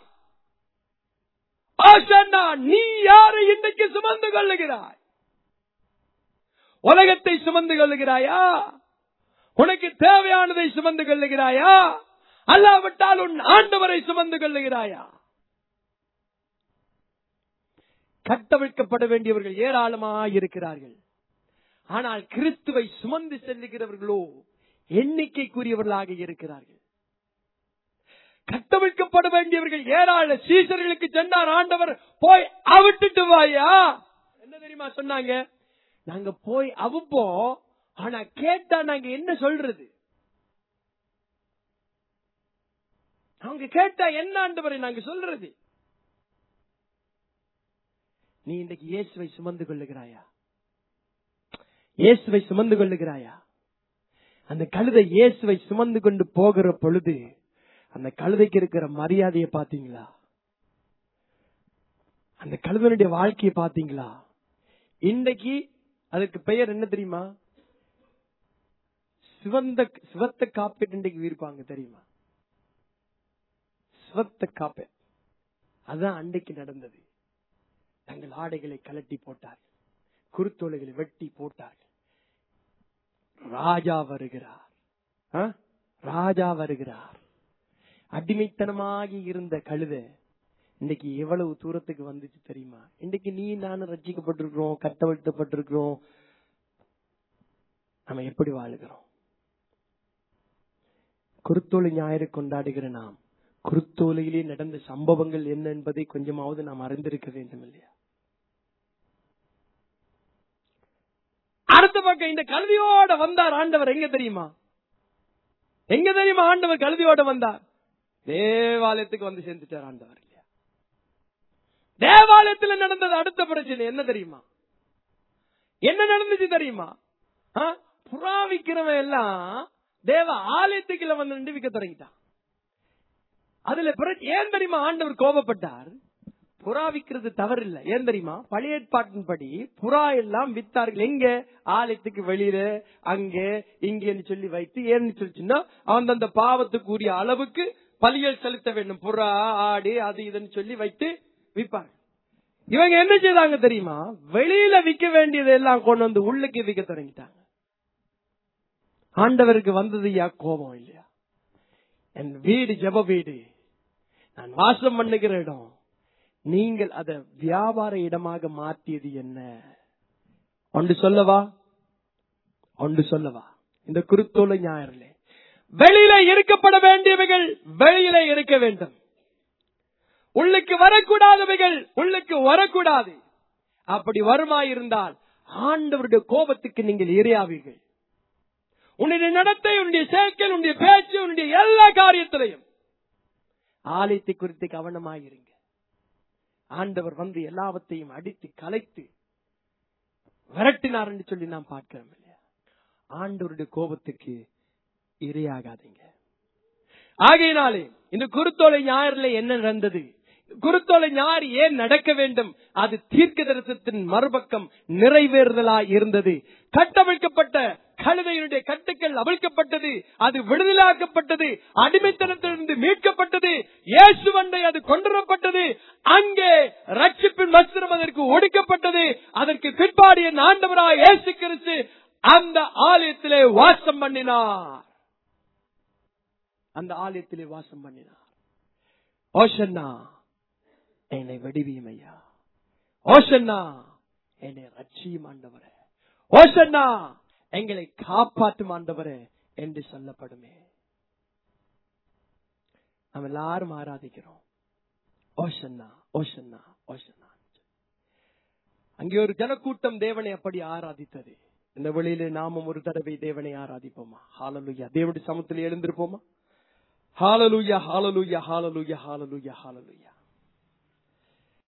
ஆசன்னா, நீ யாரை இன்றைக்கு சுமந்து கொள்ளுகிறாய்? உலகத்தை சுமந்து கொள்ளுகிறாயா? உனக்கு தேவையானதை சுமந்து கொள்ளுகிறாயா? அல்லாவிட்டால் உன் ஆண்டவரை சுமந்து கொள்ளுகிறாயா? கட்டவிழ்க்கப்பட வேண்டியவர்கள் ஏராளமாக இருக்கிறார்கள். ஆனால் கிறிஸ்துவை சுமந்து செல்லுகிறவர்களோ எண்ணிக்கைக்குரியவர்களாக இருக்கிறார்கள். கட்டவிழ்க்கப்பட வேண்டியவர்கள் ஏராள. சீசர்களுக்கு சென்றார் ஆண்டவர், போய் அவிட்டுட்டு வாயா. என்ன தெரியுமா சொன்னாங்க? நாங்க போய் அவுப்போம், ஆனா கேட்டா நாங்க என்ன சொல்றது? அவங்க கேட்டா என்ன ஆண்டவரை நாங்க சொல்றது? நீ இன்றைக்கு இயேசுவை சுமந்து கொள்ளுகிறாயா? இயேசுவை சுமந்து கொள்ளுகிறாயா? அந்த கழுதை இயேசுவை சுமந்து கொண்டு போகிற பொழுது அந்த கழுதைக்கு இருக்கிற மரியாதையை பாத்தீங்களா? அந்த கழுதனுடைய வாழ்க்கையை பாத்தீங்களா? இன்றைக்கு அதுக்கு பெயர் என்ன தெரியுமா? சிவத்த காப்பேட் இன்றைக்கு இருப்பாங்க தெரியுமா? சிவத்த காப்பேட். அதுதான் அன்றைக்கு நடந்தது. தங்கள் ஆடைகளை கலட்டி போட்டார்கள், குருத்தோலைகளை வெட்டி போட்டார்கள். ராஜா வருகிறார், ராஜா வருகிறார். அடிமைத்தனமாகி இருந்த கழுதை இன்னைக்கு எவ்வளவு தூரத்துக்கு வந்துச்சு தெரியுமா? இன்னைக்கு நீ நானும் ரட்சிக்கப்பட்டிருக்கிறோம், கட்டவிழ்த்தப்பட்டிருக்கிறோம். நம்ம எப்படி வாழுகிறோம்? குருத்தோலை ஞாயிறு கொண்டாடுகிற நாம் குருத்தோலையிலே நடந்த சம்பவங்கள் என்ன என்பதை கொஞ்சமாவது நாம் அறிந்திருக்க வேண்டும் இல்லையா? அடுத்த பக்கம் இந்த கல்வியோட வந்தார் ஆண்டவர். எங்க தெரியுமா? எங்க தெரியுமா ஆண்டவர் கல்வியோட வந்தார்? தேவாலயத்துக்கு வந்து சேர்ந்துட்டார் ஆண்டவர் இல்லையா? தேவாலயத்தில் நடந்தது அடுத்த பிரச்சனை என்ன தெரியுமா? என்ன நடந்துச்சு தெரியுமா? புறாவிக்கிறவன் எல்லாம் தேவ ஆலயத்துக்குள்ள வந்து நின்று விற்க தொடங்கிட்டான். அதுல ஏன் தெரியுமா ஆண்டவர் கோபப்பட்டார்? புறா விற்கிறது தவறு இல்லை. ஏன் தெரியுமா? பழைய ஏற்பாட்டின்படி புறா எல்லாம் வித்தார்கள். எங்க? ஆலயத்துக்கு வெளியில, அங்க இங்கன்னு சொல்லி வைத்து. ஏன்னு சொல்லிச்சுன்னா அந்த பாவத்துக்கு உரிய அளவுக்கு பலியல் செலுத்த வேண்டும். புறா, ஆடு, அது இதுன்னு சொல்லி வைத்து விற்பாங்க. இவங்க என்ன செய்தாங்க தெரியுமா? வெளியில விற்க வேண்டியதை எல்லாம் கொண்டு வந்து உள்ளுக்கு விற்க தொடங்கிட்டாங்க. ஆண்டவருக்கு வந்தது கோபம் இல்லையா? என் வீடு ஜெப வீடு, நான் வாசம் பண்ணுகிற இடம், நீங்கள் அதை வியாபார இடமாக மாற்றியது என்ன? ஒன்று சொல்லவா? இந்த குருத்தோலை ஞாயிறுல வெளியில இருக்கப்பட வேண்டியவைகள் வெளியில இருக்க வேண்டும். உள்ளுக்கு வரக்கூடாதவைகள் உள்ளுக்கு வரக்கூடாது. அப்படி வருமாயிருந்தால் ஆண்டவருடைய கோபத்துக்கு நீங்கள் இரையாவீர்கள். உன்னுடைய நடத்தை, உன்னுடைய செயற்கள், உன்னுடைய பேச்சு, உன்னுடைய எல்லா காரியத்திலையும் ஆலயத்தை குறித்து கவனமாயிருங்க. ஆண்டவர் வந்து எல்லாவற்றையும் அடித்து கலைத்து விரட்டினார் என்று சொல்லி நாம் பார்க்கிறோம் இல்லையா? ஆண்டவருடைய கோபத்துக்கு இரையாகாதீங்க. ஆகையினாலே இந்த குருத்தோலை ஞாயிறுல என்ன நடந்தது? குருத்தோலை ஞாயிறு ஏன் நடக்க வேண்டும்? அது தீர்க்கதரிசனத்தின் மறுபக்கம் நிறைவேறுதலாய் இருந்தது. கட்டவிழ்க்கப்பட்ட கழுதையினுடைய கட்டுக்கள் அவிழ்க்கப்பட்டது, அது விடுதலாக்கப்பட்டது, அடிமைத்தனத்திலிருந்து மீட்கப்பட்டது, இயேசுவண்டை அது கொண்டுவரப்பட்டது. அங்கே ரட்சிப்பின் வஸ்திரம் அதற்கு ஒடுக்கப்பட்டது. அதற்கு பிற்பாடிய ஆண்டவராய் இயேசு கிறிஸ்து அந்த ஆலயத்திலே வாசம் பண்ணினார். ஓஷன்னா, என்னை விடுவியும் ஐயா. ஓஷன்னா, என்னை ரட்சியும் ஆண்டவரே. ஓஷன்னா, எங்களை காப்பாற்றும் ஆண்டவரே என்று சொல்லப்படுமே. நாம் எல்லாரும் ஆராதிக்கிறோம். ஓஷன்னா, ஓஷன்னா, ஓஷன்னா. அங்கே ஒரு ஜனக்கூட்டம் தேவனை அப்படி ஆராதித்தது. இந்த வழியிலே நாமும் ஒரு தடவை தேவனை ஆராதிப்போமா? ஹalleluya. தேவனுடைய சமூகத்தில் எழுந்திருப்போமா? ஹalleluya, ஹalleluya, ஹalleluya, ஹalleluya, ஹalleluya.